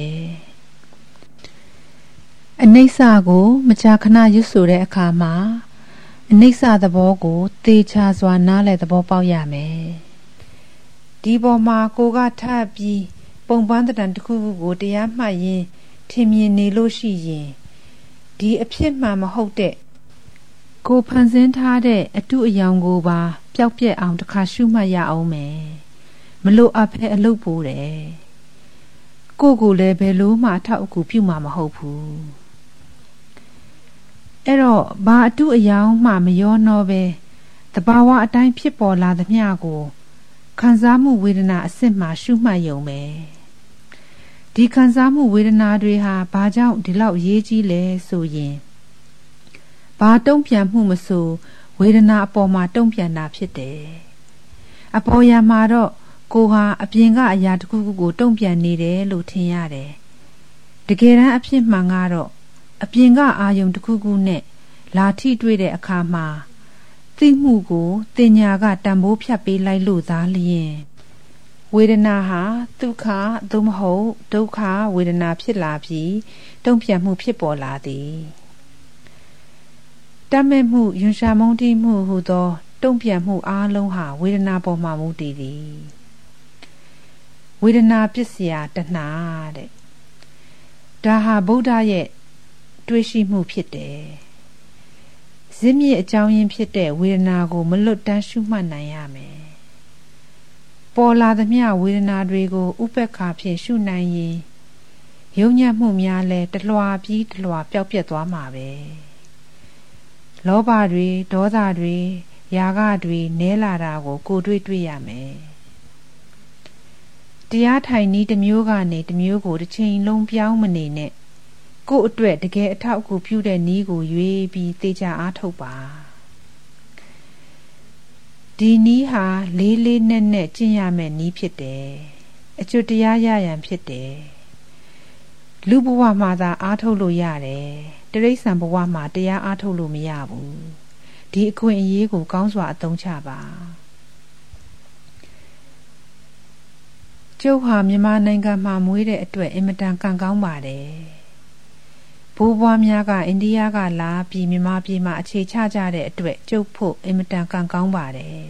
အနိစ္စကိုမကြာခဏရွတ်ဆိုတဲ့အခါမှာအနိစ္စသဘောကိုသေချာစွာနားလည်သဘောပေါက်ရမယ်ဒီပေါ်မှာကိုကထပ်ပြီးပုံပန်းတံတစ်ခုခုကိုတရားမှတ်ရင်ထင်မြင်နေလို့ရှိရင်ဒီအဖြစ်မှန်မဟုတ်တဲ့ကိုဖန်ဆင်းထားတဲ့အတုအယောင်ကိုပါပျောက်ပြက်အောင်တစ်ခါရှုမှတ်ရအောင်မယ်မလို့အဖဲအလုပ်ပိုးတယ်ကိုလည်းဘယ်လို့မှအထောက်အကူပြုမှာမဟုတ်ဘူးအဲ့တော့ဘာအတုအယောင်မှမရောနှောပဲတဘာဝအတိုင်းဖြစ်ပေါ်လာသမျှကိုခံစားမှုဝေဒနာအစစ်မှရှုမှတ်ယုံပဲဒီခံစားမှုဝေဒနာတွေဟာဘာကြောင့်ဒီလောက်ရေးကြီးလဲဆိုရင်ဘာတုံ့ပြန်မှုမဆိုဝေဒနာအပေါ်မှာတုံ့ပြန်တာဖြစ်တယ်အပေါ်ယံမှာတော့ကိုဟာအပြင်ကအရာတစ်ခုခုကိုတုံ့ပြန်နေတယ်လို့ထင်ရတယ်တကယ်တမ်းအဖြစ်မှန်ကတော့အပြင်ကအာယုံတစ်ခုခုနဲ့လာထိတွေ့တဲ့အခါမှာသိမှုကိုတင်ညာကတန်ဖိုးဖြတ်ပေးလိုက်လို့သာလျင်ဝေဒနာဟာဒုက္ခသို့မဟုတ်ဒုက္ခဝေဒနာဖြစ်လာပြီးတုံ့ပြန်မှုဖြစ်ပေါ်လာသည်တတ်မဲ့မှုယွန်ရှာမုန်းတီးမှုဟူသောတုံ့ပြန်မှုအားလုံးဟာဝေဒနာပေါ်မှာမူတည်သည်ဝေဒနာပစ္စယတဏှာတဲ့ဒါဟာဗုဒ္ဓရဲ့တွေးရှိမှုဖြစ်တယ်ဇစ်မြစ်အကြောင်းရင်းဖြစ်တဲ့ဝေဒနာကိုမလွတ်တမ်းရှုမှတ်နိုင်ရမယ်ပေါ်လာသမျှဝေဒနာတွေကိုဥပက္ခဖြင့်ရှုနိုင်ရင်ယုံညံ့မှုများလဲတလွှာပြီးတလွှာပျောက်ပြက်သွားမှာပဲလောဘတွေဒေါသတွေရာဂတွေနဲလာတာကိုတွေ့ရမယ်တရားထိုင်နည်းတစ်မျိုးကနေတစ်မျိုးကိုတစ်ချိန်လုံးပြောင်းမနေနဲ့ကိုယ့်အတွက်တကယ်အထောက်အကူပြုတဲ့နည်းကိုရွေးပြီးသေချာအားထုတ်ပါဒီနည်းဟာလေးလေးနက်နက်ကျင့်ရမယ့်နည်းဖြစ်တယ်အကျွတ်တရားရရန်ဖြစ်တယ်လူဘဝမှာသာအားထုတ်လို့ရတယ်တိရစ္ဆာန်ဘဝမှာတရားအားထုတ်လို့မရဘူးဒီအခွင့်အရေးကိုကောင်းစွာအသုံးချပါကျုပ်ဟာမြန်မာနိုင်ငံမှာမွေးတဲ့အတွက်အင်မတန်ကံကောင်းပါတယ်ဘိုးဘွားများကအိန္ဒိယကလာပြီးမြန်မာပြည်မှာအခြေချကြတဲ့အတွက်ကျုပ်ဖို့အင်မတန်ကံကောင်းပါတယ်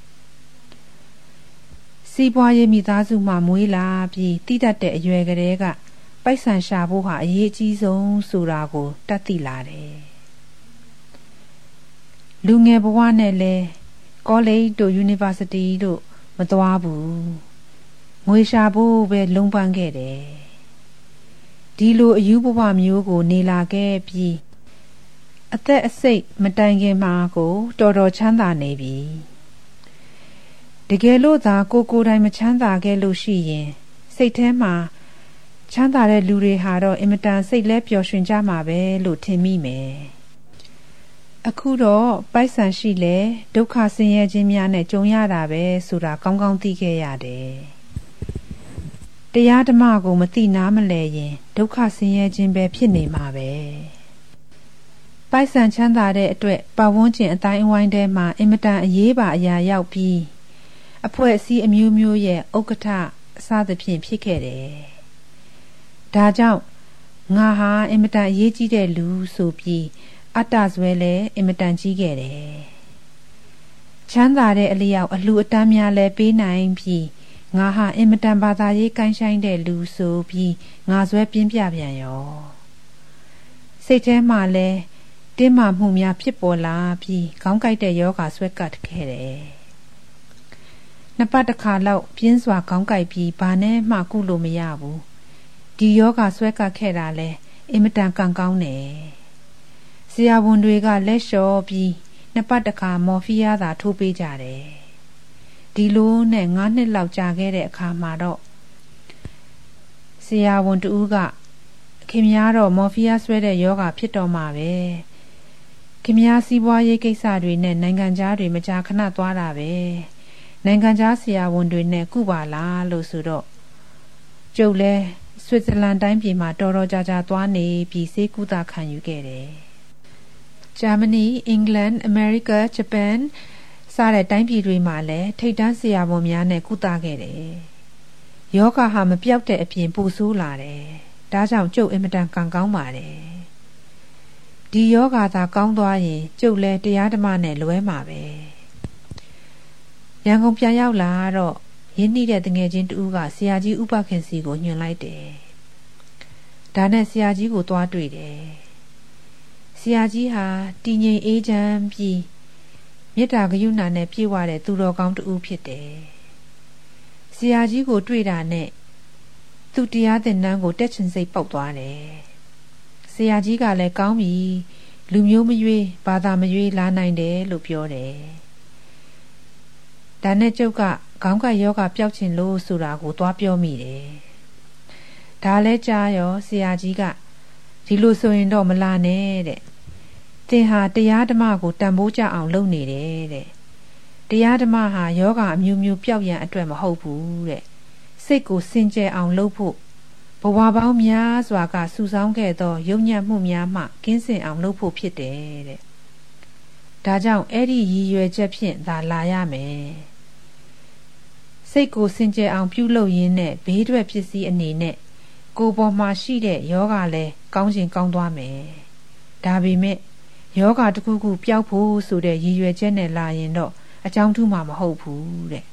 စီးပွားရေးမိသားစုမှာမွေးလာပြီးတိတတ်တဲ့အရွယ်ကလေးကပိုက်ဆံရှာဖို့ဟာအရေးအကြီးဆုံးဆိုတာကိုတတ်သိလာတယ်လူငယ်ဘဝနဲ့လဲကောလိပ်တို့ University တို့မသွားဘူးငွေရှာဖို့ပဲလုံးပန်းခဲ့တယ်ဒီလိုအယူဘဝမျိုးကိုနေလာခဲ့ပြီးအသက်အစိတ်မတိုင်ခင်မှာကိုတော်တော်ချမ်းသာနေပြီတကယ်လို့သာကိုယ်တိုင်မချမ်းသာခဲ့လို့ရှိရင်စိတ်ထဲမှာချမ်းသာတဲ့လူတွေဟာတော့အင်မတန်စိတ်လဲပျော်ရွှင်ကြမှာပဲလို့ထင်မိမယ်အခုတော့ပိုက်ဆံရှိလဲဒုက္ခဆင်းရဲခြင်းများနဲ့ကြုံရတာပဲဆိုတာကောင်းကောင်းသိခဲ့ရတယ်တရားဓမ္မကိုမသိနားမလဲရင်ဒုက္ခဆင်းရဲခြင်းပဲဖြစ်နေမှာပဲပိုက်ဆံချမ်းသာတဲ့အတွက်ပတ်ဝန်းကျင်အတိုင်းအဝိုင်းထဲမှာအင်မတန်အရေးပါအရာရောက်ပြီးအဖွဲ့အစည်းအမျိုးမျိုးရဲ့ဥက္ကဋ္ဌအစသဖြင့်ဖြစ်ခဲ့တယ်ဒါကြောင့်ငါဟာအင်မတန်အရေးကြီးတဲ့လူဆိုပြီးအတ္တဆွဲလဲအင်မတန်ကြီးခဲ့တယ်ချမ်းသာတဲ့အလျောက်အလှအတန်းများလဲပေးနိုင်ပြီးငါဟာအင်မတန်ဘာသာရေးကိုင်းဆိုင်တဲ့လူဆိုပြီးငါဆွဲပြင်းပြပြန်ရောစိတ်ထဲမှာလဲတင်းမာမှုများဖြစ်ပေါ်လာပြီးခေါင်းကိုက်တဲ့ယောဂဆွဲကပ်ခဲ့တယ်နှစ်ပတ်တစ်ခါလောက်ပြင်းစွာခေါင်းကိုက်ပြီးဘာနဲ့မှကုလို့မရဘူးဒီယောဂဆွဲကပ်ခဲ့တာလဲအင်မတန်ကံကောင်းတယ်ဆရာဝန်တွေကလက်လျှော်ပြီးနှစ်ပတ်တစ်ခါမော်ဖီးယားသာထိုးပေးကြတယ်ဒီလိုနဲ့9နှစ်လောက်ကြာခဲ့တဲ့အခါမှာတော့ဆရာဝန်တူကခင်ဗျားတော့မော်ဖီးယားဆွဲတဲ့ယောဂဖြစ်တော့မှာပဲခင်ဗျားစီးပွားရေးကိစ္စတွေနဲ့နိုင်ငံခြားတွေမကြာခဏသွားတာပဲနိုင်ငံခြားဆရာဝန်တွေနဲ့ကုပါလားလို့ဆိုတော့ကျုပ်လဲဆွစ်ဇာလန်တိုင်းပြည်မှာတော်တော်ကြာသွားနေပြီးဆေးကုသခံယူခဲ့တယ်ဂျာမနီအင်္ဂလန်အမေရိကဂျပန်စတဲ့တိုင်းပြည်တွေမှာလည်းထိပ်တန်းဆရာဝန်များနဲ့ကုသခဲ့တယ်ယောဂဟာမပြောက်တဲ့အပြင်ပိုဆိုးလာတယ်ဒါကြောင့်ကျုပ်အင်မတန်ကံကောင်းပါတယ်ဒီယောဂသာကောင်းသွားရင်ကျုပ်လည်းတရားဓမ္မနဲ့လွဲမှာပဲရန်ကုန်ပြန်ရောက်လာတော့ရင်းနှီးတဲ့တငယ်ချင်းတူကဆရာကြီးဥပခင်စီကိုညွှန်လိုက်တယ်ဒါနဲ့ဆရာကြီးကိုသွားတွေ့တယ်ဆရာကြီးဟာတည်ငြိမ်အေးချမ်းပြီးမေတ္တာကရုဏာနဲ့ပြည့်ဝတဲ့သူတော်ကောင်းတူဖြစ်တယ်ဆရာကြီးကိုတွေ့တာနဲ့သူတရားသင်တန်းကိုတက်ချင်စိတ်ပေါက်သွားတယ်ဆရာကြီးကလည်းကောင်းပြီလူမျိုးမရွေးဘာသာမရွေးလာနိုင်တယ်လို့ပြောတယ်ဒါနဲ့ကျုပ်ကခေါင်းကယောဂပျောက်ချင်လို့ဆိုတာကိုသွားပြောမိတယ်ဒါလဲကြားရောဆရာကြီးကဒီလိုဆိုရင်တော့မလာနဲ့တဲ့သင်ဟာတရားဓမ္မကိုတန်ဖိုးကြအောင်လုပ်နေတယ်တဲ့တရားဓမ္မဟာယောဂအမျိုးမျိုးပျောက်ရန်အတွက်မဟုတ်ဘူးတဲ့စိတ်ကိုစင်ကြယ်အောင်လုပ်ဖို့ဘဝပေါင်းများစွာကစုဆောင်းခဲ့သောယုံညံ့မှုများမှကင်းစင်အောင်လုပ်ဖို့ဖြစ်တယ်တဲ့ဒါကြောင့်အဲ့ဒီရည်ရွယ်ချက်ဖြင့်သာလာရမယ်စိတ်ကိုစင်ကြယ်အောင်ပြုလုပ်ရင်းနဲ့ဘေးထွက်ပစ္စည်းအနေနဲ့ကိုယ်ပေါ်မှာရှိတဲ့ယောဂလည်းကောင်းခြင်းကောင်းသွားမယ်ဒါပေမဲ့ယောဂတစ်ခုခုပျောက်ဖို့ဆိုတဲ့ရည်ရွယ်ချက်နဲ့လာရင်တော့အကြောင်းထူးမှာမဟုတ်ဘူးတဲ့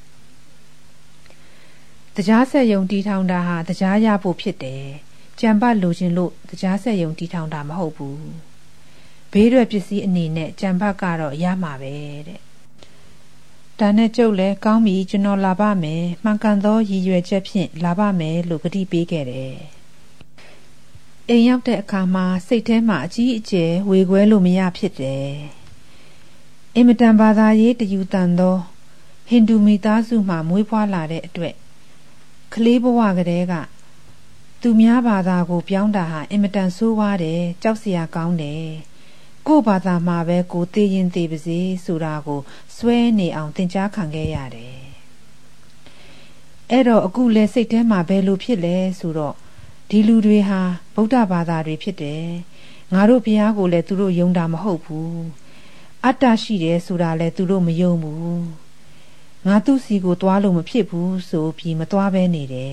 တရားဆက်ယုံတီထောင်တာဟာတရားရဖို့ဖြစ်တယ်ကြံပတ်လိုချင်လို့တရားဆက်ယုံတီထောင်တာမဟုတ်ဘူးဘေးရွယ်ပစ္စည်းအနေနဲ့ကြံပတ်ကတော့ရမှာပဲတဲ့ဒါနဲ့ကျုပ်လည်းကောင်းပြီကျွန်တော်လာပါမယ်မှန်ကန်သောရည်ရွယ်ချက်ဖြင့်လာပါမယ်လို့ကတိပေးခဲ့တယ်အိမ်ရောက်တဲ့အခါမှာစိတ်ထဲမှာအကြီးအကျယ်ဝေခွဲလို့မရဖြစ်တယ်အင်မတန်ဘာသာရေးတယူတန်သောဟိန္ဒူမိသားစုမှမွေးဖွားလာတဲ့အတွက်ကလေးဘဝကတည်းကသူများဘာသာကိုပြောင်းတာဟာအင်မတန်ဆိုးဝါးတယ်ကြောက်စရာကောင်းတယ်ကိုယ့်ဘာသာမှာပဲကိုသိရင်သိပါစေဆိုတာကိုစွဲနေအောင်သင်ကြားခံခဲ့ရတယ်အဲ့တော့အခုလဲစိတ်ထဲမှာဘယ်လိုဖြစ်လဲဆိုတော့ဒီလူတွေဟာဗုဒ္ဓဘာသာတွေဖြစ်တယ်ငါတို့ဘုရားကိုလည်းသူတို့ယုံတာမဟုတ်ဘူးအတ္တရှိတယ်ဆိုတာလည်းသူတို့မယုံဘူးငါသူ့စီကိုသွားလို့မဖြစ်ဘူးဆိုပြီးမသွားဘဲနေတယ်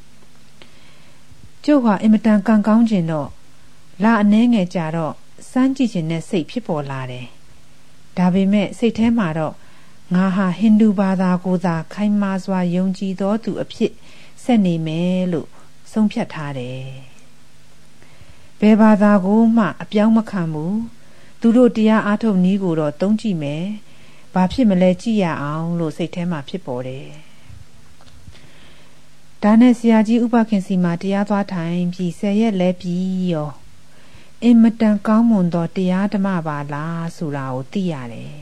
ကျုပ်ဟာအင်မတန်ကံကောင်းခြင်းတော့လာအနှဲငယ်ကြတော့စမ်းကြည့်ခြင်းနဲ့စိတ်ဖြစ်ပေါ်လာတယ်ဒါပေမဲ့စိတ်ထဲမှာတော့ငါဟာဟိန္ဒူဘာသာကိုသာခိုင်မာစွာယုံကြည်သောသူအဖြစ်ဆက်နေမယ်လို့ဆုံးဖြတ်ထားတယ်ဘယ်ဘာသာကိုမှအပြောင်းမခံဘူးသူတို့တရားအားထုတ်နည်းကိုတော့သုံးကြည့်မယ်ဘာဖြစ်မလဲကြည့်ရအောင်လို့စိတ်ထဲမှာဖြစ်ပေါ်တယ်ဒါနဲ့ဆရာကြီးဥပခင်စီမှာတရားသွားထိုင်ပြီး10 ရက်လဲပြီးရောအင်မတန်ကောင်းမွန်သောတရားဓမ္မပါလားဆိုတာကိုသိရတယ်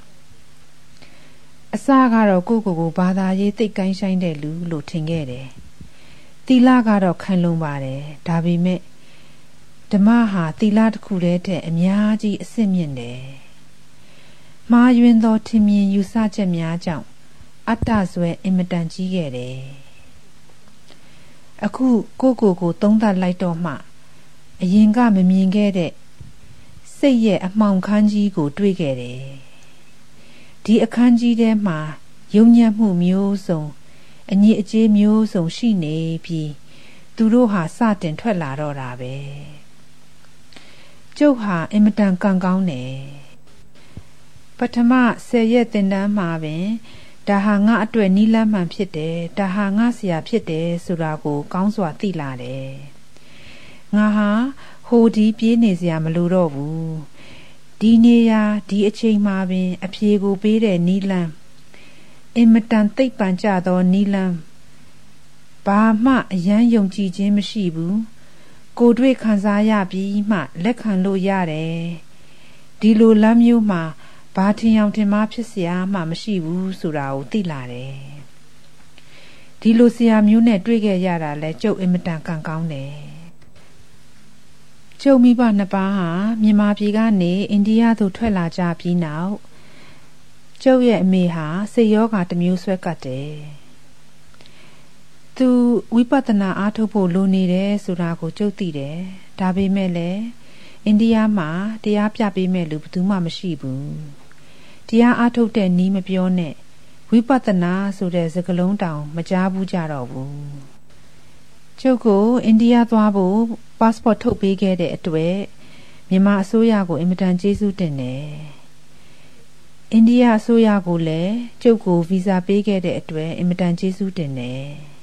အစကတော့ကိုဘာသာရေးသိကိုင်းဆိုင်တဲ့လူလို့ထင်ခဲ့တယ်သီလကတော့ခိုင်လုံပါတယ်ဒါပေမဲ့ဓမ္မဟာသီလတစ်ခုတည်းထက်အများကြီးအဆင့်မြင့်တယ်မှားယွင်းသောထင်မြင်ယူဆချက်များကြောင့်အတ္တဆွဲအင်မတန်ကြီးခဲ့တယ်အခုကိုသုံးသပ်လိုက်တော့မှအရင်ကမမြင်ခဲ့တဲ့စိတ်ရဲ့အမှောင်ခန်းကြီးကိုတွေ့ခဲ့တယ်ဒီအခန်းကြီးထဲမှာယုံညံ့မှုမျိုးစုံအညစ်အကြေးမျိုးစုံရှိနေပြီးသူတို့ဟာစတင်ထွက်လာတော့တာပဲကျုပ်ဟာအင်မတန်ကံကောင်းတယ်ပထမ10 ရက်သင်တန်းမှာပင်ဒါဟာငါအတွက်နီးလန်းမှန်ဖြစ်တယ်ဒါဟာငါဆရာဖြစ်တယ်ဆိုတာကိုကောင်းစွာသိလာတယ်ငါဟာဟိုဒီပြေးနေစရာမလိုတော့ဘူးဒီနေရာဒီအချိန်မှာပင်အဖြေကိုပေးတဲ့နီးလန်းအင်မတန်သိပ်ပန်ကြသောနီးလန်းဘာမှအယမ်းယုံကြည်ခြင်းမရှိဘူးကိုတွေ့ခံစားရပြီးမှလက်ခံလို့ရတယ်ဒီလိုလမ်းမျိုးမှာဘာထင်အောင်ထင်မှားဖြစ်เสียမှမရှိဘူးဆိုတာကိုသိလာတယ်ဒီလိုဆရာမျိုးနဲ့တွေ့ခဲ့ရတာလဲကျုပ်အင်မတန်ကံကောင်းတယ်ကျုပ်မိဘနှစ်ပါးဟာမြန်မာပြည်ကနေအိန္ဒိယသို့ထွက်လာကြပြီးနောက်ကျုပ်ရဲ့အမေဟာစိတ်ရောဂါတစ်မျိုးဆွဲကပ်တယ်သူဝိပဿနာအားထုတ်ဖို့လိုနေတယ်ဆိုတာကိုကျုပ်သိတယ်ဒါပေမဲ့လည်းအိန္ဒိယမှာတရားပြပေးမဲ့လူဘယ်သူမှမရှိဘူးတရားအားထုတ်တဲ့နည်းမပြောနဲ့ဝိပဿနာဆိုတဲ့စကားလုံးတောင်မကြားဘူးကြတော့ဘူးကျုပ်ကိုအိန္ဒိယသွားဖို့ပတ်စပို့ထုတ်ပေးခဲ့တဲ့အတွက်မြန်မာအစိုးရကိုအင်မတန်ကျေးဇူးတင်တယ်အိန္ဒိယအစိုးရကိုလည်းကျုပ်ကိုဗီဇာပေးခဲ့တဲ့အတွက်အင်မတန်ကျေးဇူးတင်တယ်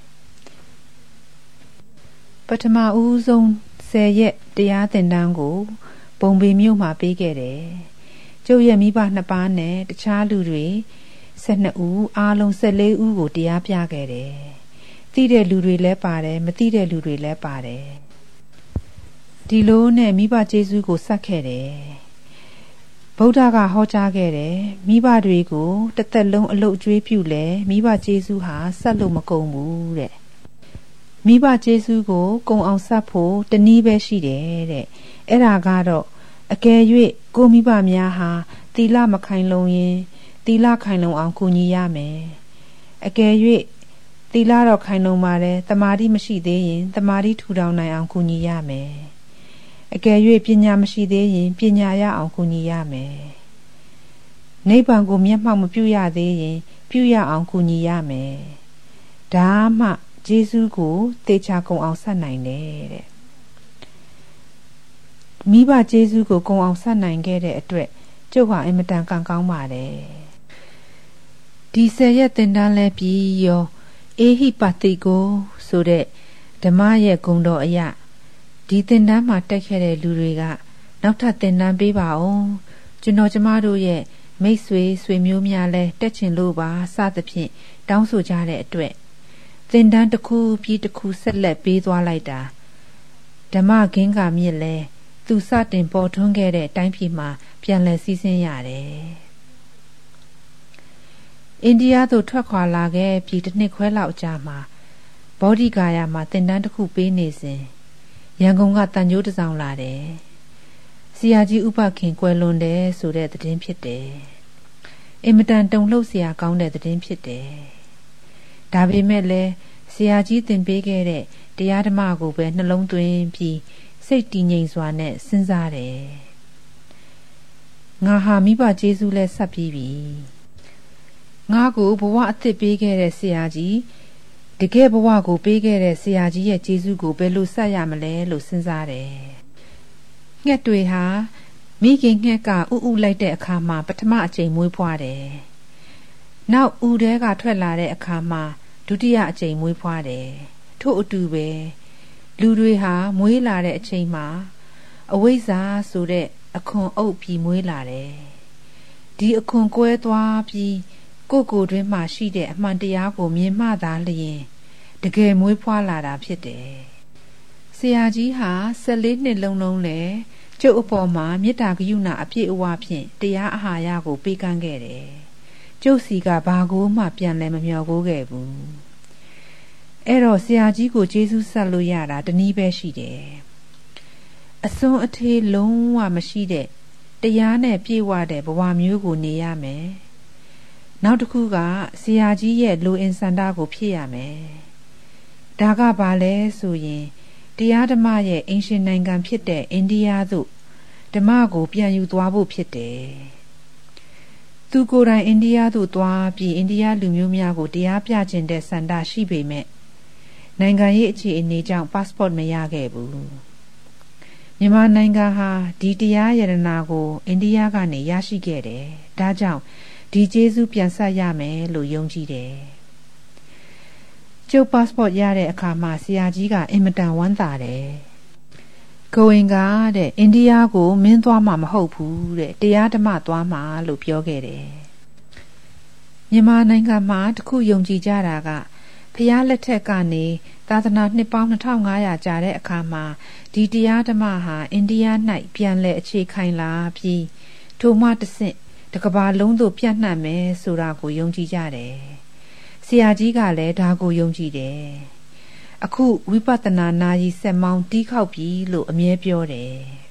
ပထမဦးဆုံး10 ရက်တရားသင်တန်းကိုပုံပေမြို့မှာပေးခဲ့တယ်ကျုပ်ရဲ့မိဘနှစ်ပါးနဲ့တခြားလူတွေ12 ဦးအားလုံး14 ဦးကိုတရားပြခဲ့တယ်သိတဲ့လူတွေလည်းပါတယ်မသိတဲ့လူတွေလည်းပါတယ်ဒီလိုနဲ့မိဘကျေးဇူးကိုဆက်ခဲ့တယ်ဗုဒ္ဓကဟောကြားခဲ့တယ်မိဘတွေကိုတစ်သက်လုံးအလုပ်အကျွေးပြုလဲမိဘကျေးဇူးဟာဆက်လို့မကုန်ဘူးတဲ့မိဘကျေးဇူးကိုကုံအောင်ဆက်ဖို့တနည်းပဲရှိတယ်တဲ့အဲ့ဒါကတော့အကယ်၍ကိုမိဘများဟာသီလမခိုင်လုံရင်သီလခိုင်လုံအောင်ကူညီရမယ်အကယ်၍သီလတော့ခိုင်လုံပါတယ်တမာတိမရှိသေးရင်တမာတိထူထောင်နိုင်အောင်ကူညီရမယ်အကယ်၍ပညာမရှိသေးရင်ပညာရအောင်ကူညီရမယ်နိဗ္ဗာန်ကိုမျက်မှောက်မပြုရသေးရင်ပြုရအောင်ကူညီရမယ်ဒါမှယေရှုကိုတေချာကုံအောင်ဆက်နိုင်တယ်တဲ့မိဘယေရှုကိုကုံအောင်ဆက်နိုင်ခဲ့တဲ့အတွက်ကျုပ်ဟာအင်မတန်ကံကောင်းပါတယ်ဒီ10 ရက်သင်တန်းလဲပြီးရောအေဟိပတိကိုဆိုတဲ့ဓမ္မရဲ့ဂုဏ်တော်အရာဒီသင်တန်းမှာတက်ခဲ့တဲ့လူတွေကနောက်ထပ်သင်တန်းပေးပါအောင်ကျမတို့ရဲ့မိတ်ဆွေမျိုးများလဲတက်ချင်လို့ပါစသဖြင့်တောင်းဆိုကြတဲ့အတွက်သင်တန်းတစ်ခုပြီးတစ်ခုဆက်လက်ပေးသွားလိုက်တာဓမ္မဂင်္ဂမြစ်လဲသူစတင်ပေါ်ထွန်းခဲ့တဲ့တိုင်းပြည်မှာပြန်လည်စီးဆင်းရတယ်အိန္ဒိယသို့ထွက်ခွာလာခဲ့ပြီးတစ်နှစ်ခွဲလောက်ကြာမှာဘောဓိဂါယာမှာသင်တန်းတစ်ခုပေးနေစဉ်ရန်ကုန်ကတန်ကြိုးတစ်စောင်လာတယ်ဆရာကြီးဥပခင်ကွယ်လွန်တယ်ဆိုတဲ့သတင်းဖြစ်တယ်အင်မတန်တုန်လှုပ်စရာကောင်းတဲ့သတင်းဖြစ်တယ်ဒါပေမဲ့လည်းဆရာကြီးသင်ပေးခဲ့တဲ့တရားဓမ္မကိုပဲနှလုံးသွင်းပြီးစိတ်တည်ငြိမ်စွာနဲ့စဉ်းစားတယ်ငါဟာမိဘကျေးဇူးလဲဆက်ပြီးပြီငါကိုဘဝအသစ်ပေးခဲ့တဲ့ဆရာကြီးတကယ်ဘဝကိုပေးခဲ့တဲ့ဆရာကြီးရဲ့ကျေးဇူးကိုဘယ်လိုဆက်ရမလဲလို့စဉ်းစားတယ်ငှက်တွေဟာမိခင်ငှက်ကဥလိုက်တဲ့အခါမှာပထမအကြိမ်မွေးဖွားတယ်နောက်ဥထဲကထွက်လာတဲ့အခါမှာဒုတိယအကြိမ်မွေးဖွားတယ်ထို့အတူပဲလူတွေဟာမွေးလာတဲ့အချိန်မှာအဝိဇ္ဇာဆိုတဲ့အခွန်အုပ်ပြီးမွေးလာတယ်ဒီအခွန်ကွဲသွားပြီးကိုယ်တွင်းမှာရှိတဲ့အမှန်တရားကိုမြင်မှသာလျင်တကယ်မွေးဖွားလာတာဖြစ်တယ်ဆရာကြီးဟာ14နှစ်လုံးလုံးလဲကျုပ်အပေါ်မှာမေတ္တာကရုဏာအပြည့်အဝဖြင့်တရားအာဟာရကိုပေးကမ်းခဲ့တယ်ကျုပ်စီကဘာကိုမှပြန်လဲမမျှော်ကိုးခဲ့ဘူးအဲ့တော့ဆရာကြီးကိုကျေးဇူးဆက်လို့ရတာတနည်းပဲရှိတယ်အစွန်းအထေးလုံးဝမရှိတဲ့တရားနဲ့ပြည့်ဝတဲ့ဘဝမျိုးကိုနေရမယ်နောက်တစ်ခုကဆရာကြီးရဲ့လူအင်စန္ဒကိုဖြည့်ရမယ်ဒါကဘာလဲဆိုရင်တရားဓမ္မရဲ့အင်ရှင်နိုင်ငံဖြစ်တဲ့အိန္ဒိယသို့ဓမ္မကိုပြန်ယူသွားဖို့ဖြစ်တယ်သူကိုယ်တိုင်အိန္ဒိယသို့သွားပြီးအိန္ဒိယလူမျိုးများကိုတရားပြခြင်းတဲ့စန္ဒရှိပေမဲ့နိုင်ငံရေးအခြေအနေကြောင့် passport မရခဲ့ဘူးမြန်မာနိုင်ငံဟာဒီတရားယရနာကိုအိန္ဒိယကနေရရှိခဲ့တယ်ဒါကြောင့်ဒီကျေးဇူးပြန်ဆက်ရမယ်လို့ယုံကြည်တယ်ကျုပ် passport ရတဲ့အခါမှာဆရာကြီးကအင်မတန်ဝမ်းသာတယ်ကိုဝင်ကတဲ့အိန္ဒိယကိုမင်းသွားမှာမဟုတ်ဘူးတဲ့တရားဓမ္မသွားမှာလို့ပြောခဲ့တယ်မြန်မာနိုင်ငံမှာတခုယုံကြည်ကြတာကဖျားလက်ထက်ကနေသာသနာနှစ်ပေါင်း2500ကြာတဲ့အခါမှာဒီတရားဓမ္မဟာအိန္ဒိယ၌ပြန်လဲအခြေခိုင်လာပြီးထိုမှတဆင့်တစ်ကမ္ဘာလုံးသို့ပြန့်နှံ့မယ်ဆိုတာကိုယုံကြည်ကြတယ်ဆရာကြီးကလည်းဒါကိုယုံကြည်တယ်အခုဝိပဿနာနာယီဆက်မောင်းတီးခေါက်ပြီလို့အမြဲပြောတယ်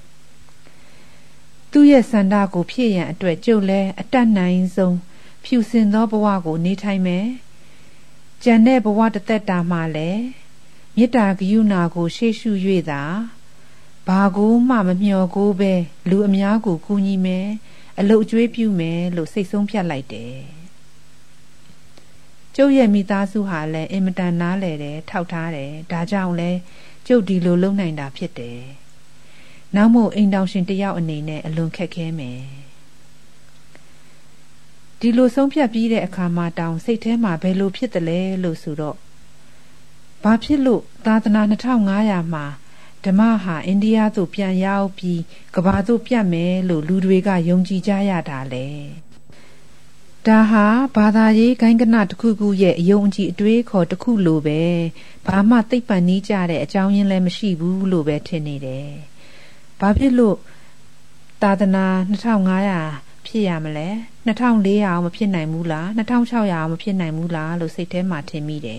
သူ့ရဲ့စန္ဒကိုဖြည့်ရန်အတွက်ကျုပ်လည်းအတတ်နိုင်ဆုံးဖြူစင်သောဘဝကိုနေထိုင်မယ်ကျန်တဲ့ဘဝတစ်သက်တာမှလည်းမေတ္တာကရုဏာကိုရှေ့ရှု၍သာဘာကိုမှမမျှော်ကိုးပဲလူအများကိုကူညီမယ်အလုပ်အကျွေးပြုမယ်လို့စိတ်ဆုံးဖြတ်လိုက်တယ်ကျုပ်ရဲ့မိသားစုဟာလည်းအင်မတန်နားလည်တယ်ထောက်ထားတယ်ဒါကြောင့်လဲကျုပ်ဒီလိုလုပ်နိုင်တာဖြစ်တယ်နောက်မို့အိမ်တောင်ရှင်တယောက်အနေနဲ့အလွန်ခက်ခဲမယ်ဒီလိုဆုံးဖြတ်ပြီးတဲ့အခါမှာတောင်စိတ်ထဲမှာဘယ်လိုဖြစ်တယ်လဲလို့ဆိုတော့ဘာဖြစ်လို့သာသနာ2500မှာဓမ္မဟာအိန္ဒိယသို့ပြန်ရောက်ပြီးကမ္ဘာသို့ပြတ်မယ်လို့လူတွေကယုံကြည်ကြရတာလေဒါဟာဘာသာရေးဂိုင်းကနတစ်ခုခုရဲ့အယုံကြည်အတွေးခေါ်တစ်ခုလိုပဲဘာမှသိပ္ပံနည်းကြတဲ့အကြောင်းရင်းလည်းမရှိဘူးလို့ပဲထင်နေတယ်ဘာဖြစ်လို့သာသနာ2500ဖြစ်ရမလဲ2400အောင်မဖြစ်နိုင်ဘူးလား2600အောင်မဖြစ်နိုင်ဘူးလားလို့စိတ်ထဲမှာထင်မိတယ်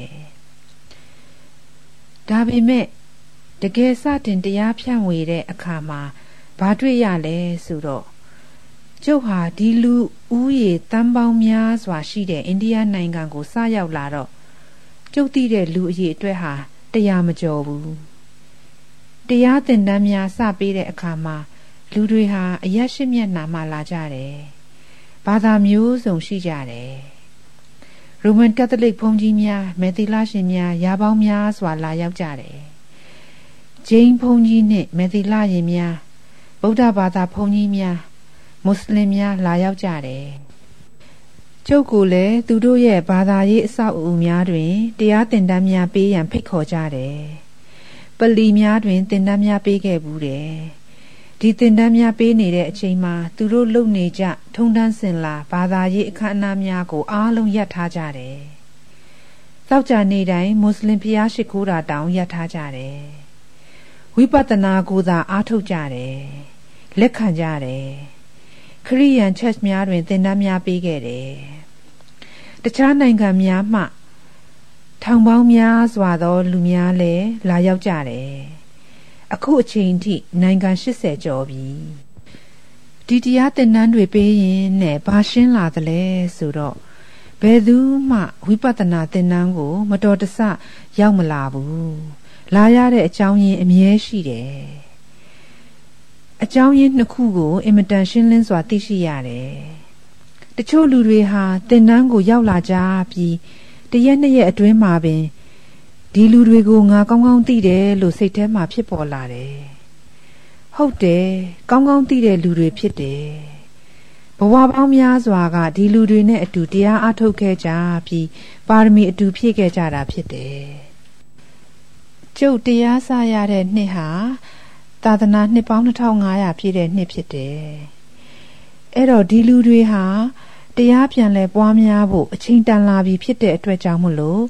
ဒါပေမဲ့တကယ်စတင်တရားဖြန့်ဝေတဲ့အခါမှာဘာတွေ့ရလဲဆိုတော့ကျုပ်ဟာဒီလူဦးရေတန်းပေါင်းများစွာရှိတဲ့အိန္ဒိယနိုင်ငံကိုစရောက်လာတော့ကျုပ်သိတဲ့လူအရေအတွက်ဟာ100မကျော်ဘူးတရားသင်တန်းများစပေးတဲ့အခါမှာလူတွေဟာအရက်ရှိမျက်နှာမှလာကြတယ်ဘာသာမျိုးစုံရှိကြတယ်ရိုမန်ကက်သလစ်ဘုန်းကြီးများမေသီလရှင်များရာပေါင်းများစွာလာရောက်ကြတယ်ဂျိန်းဘုန်းကြီးနှင့်မေသီလရှင်များဗုဒ္ဓဘာသာဘုန်းကြီးများမွတ်စလင်များလာရောက်ကြတယ်ကျုပ်ကိုလည်းသူတို့ရဲ့ဘာသာရေးအဆောက်အဦများတွင်တရားသင်တန်းများပေးရန်ဖိတ်ခေါ်ကြတယ်ပလီများတွင်သင်တန်းများပေးခဲ့ဘူးတယ်ဒီသင်တန်းများပေးနေတဲ့အချိန်မှာသူတို့လုပ်နေကြထုံတန်းစင်လာဘာသာရေးအခမ်းအနားများကိုအားလုံးရပ်ထားကြတယ်သောကြာနေ့တိုင်းမွတ်စလင်ဘုရားရှိခိုးတာတောင်ရပ်ထားကြတယ်ဝိပဿနာကိုသာအားထုတ်ကြတယ်လက်ခံကြတယ်ခရိယန်ချက်များတွင်သင်တန်းများပေးခဲ့တယ်တခြားနိုင်ငံများမှထောင်ပေါင်းများစွာသောလူများလည်းလာရောက်ကြတယ်အခုအချိန်ထိနိုင်ငံ80ကျော်ပြီဒီတရားသင်တန်းတွေပေးရင်နဲ့ဘာရှင်းလာသလဲဆိုတော့ဘယ်သူမှဝိပဿနာသင်တန်းကိုမတော်တဆရောက်မလာဘူးလာရတဲ့အကြောင်းရင်းအမြဲရှိတယ်အကြောင်းရင်းနှစ်ခုကိုအင်မတန်ရှင်းလင်းစွာသိရှိရတယ်တချို့လူတွေဟာသင်တန်းကိုရောက်လာကြပြီးတရက်နှစ်ရက်အတွင်းမှာပင်ဒီလူတွေကိုငါကောင်းကောင်းသိတယ်လို့စိတ်ထဲမှာဖြစ်ပေါ်လာတယ်ဟုတ်တယ်ကောင်းကောင်းသိတဲ့လူတွေဖြစ်တယ်ဘဝပေါင်းများစွာကဒီလူတွေနဲ့အတူတရားအားထုတ်ခဲ့ကြပြီးပါရမီအတူဖြည့်ခဲ့ကြတာဖြစ်တယ်ကျုပ်တရားစရတဲ့နှစ်ဟာသာသနာနှစ်ပေါင်း2500ပြည့်တဲ့နှစ်ဖြစ်တယ်အဲ့တော့ဒီလူတွေဟာတရားပြန်လဲပွားများဖို့အချိန်တန်လာပြီဖြစ်တဲ့အတွက်ကြောင့်မလို့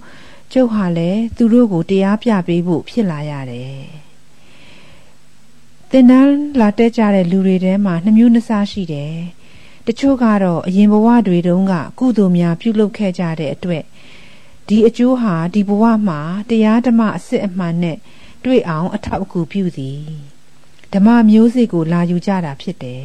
ကျုပ်ဟာလည်းသူတို့ကိုတရားပြပေးဖို့ဖြစ်လာရတယ်သင်တန်းလာတက်ကြတဲ့လူတွေထဲမှာ2မျိုး2စားရှိတယ်တချို့ကတော့အရင်ဘဝတွေတုန်းကကုသိုလ်များပြုလုပ်ခဲ့ကြတဲ့အတွက်ဒီအကျိုးဟာဒီဘဝမှာတရားဓမ္မအစစ်အမှန်နဲ့တွေ့အောင်အထောက်အကူပြုသည်ဓမ္မမျိုးစေ့ကိုလာယူကြတာဖြစ်တယ်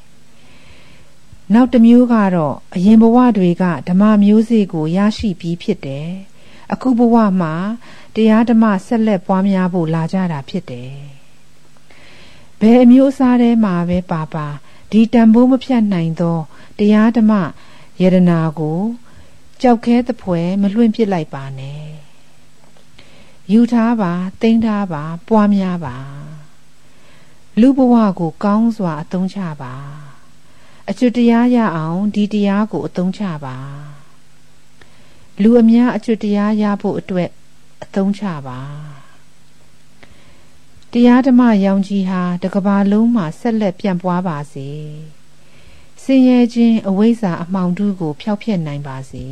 နောက်တစ်မျိုးကတော့အရင်ဘဝတွေကဓမ္မမျိုးစေ့ကိုရရှိပြီးဖြစ်တယ်အခုဘဝမှာတရားဓမ္မဆက်လက်ပွားများဖို့လာကြတာဖြစ်တယ်ဘယ်အမျိုးအစားထဲမှာပဲပါဒီတန်ဖိုးမဖြတ်နိုင်သောတရားဓမ္မယတနာကိုကြောက်ခဲသဖွယ်မလွှင့်ပစ်လိုက်ပါနဲ့ယူထားပါသိမ်းထားပါပွားများပါလူဘဝကိုကောင်းစွာအသုံးချပါအကျွတ်တရားရအောင်ဒီတရားကိုအသုံးချပါလူအများအကျွတ်တရားရဖို့အတွက်အသုံးချပါတရားဓမ္မရောင်ကြီးဟာတစ်ကမ္ဘာလုံးမှာဆက်လက်ပြန့်ပွားပါစေဆင်းရဲခြင်းအဝိဇ္ဇာအမှောင်ထုကိုဖျောက်ဖျက်နိုင်ပါစေ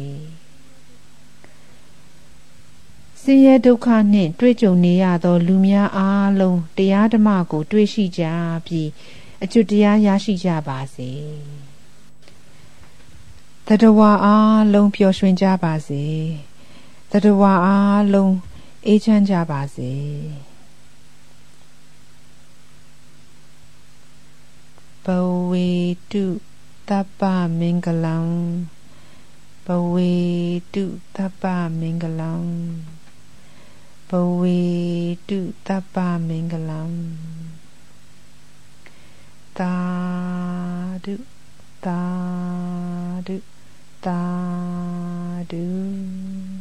ဆင်းရဲဒုက္ခနှင့်တွေ့ကြုံနေရသောလူများအားလုံးတရားဓမ္မကိုတွေ့ရှိကြပြီးအကျွတ်တရားရရှိကြပါစေတတဝါအားလုံးပျော်ရွှင်ကြပါစေတတဝါအားလုံးအေးချမ်းကြပါစေဘဝေတုတပ္ပမင်္ဂလံဘဝေတုတပ္ပမင်္ဂလံဘဝေတုတပ္ပမင်္ဂလံသာဓုသာဓုသာဓု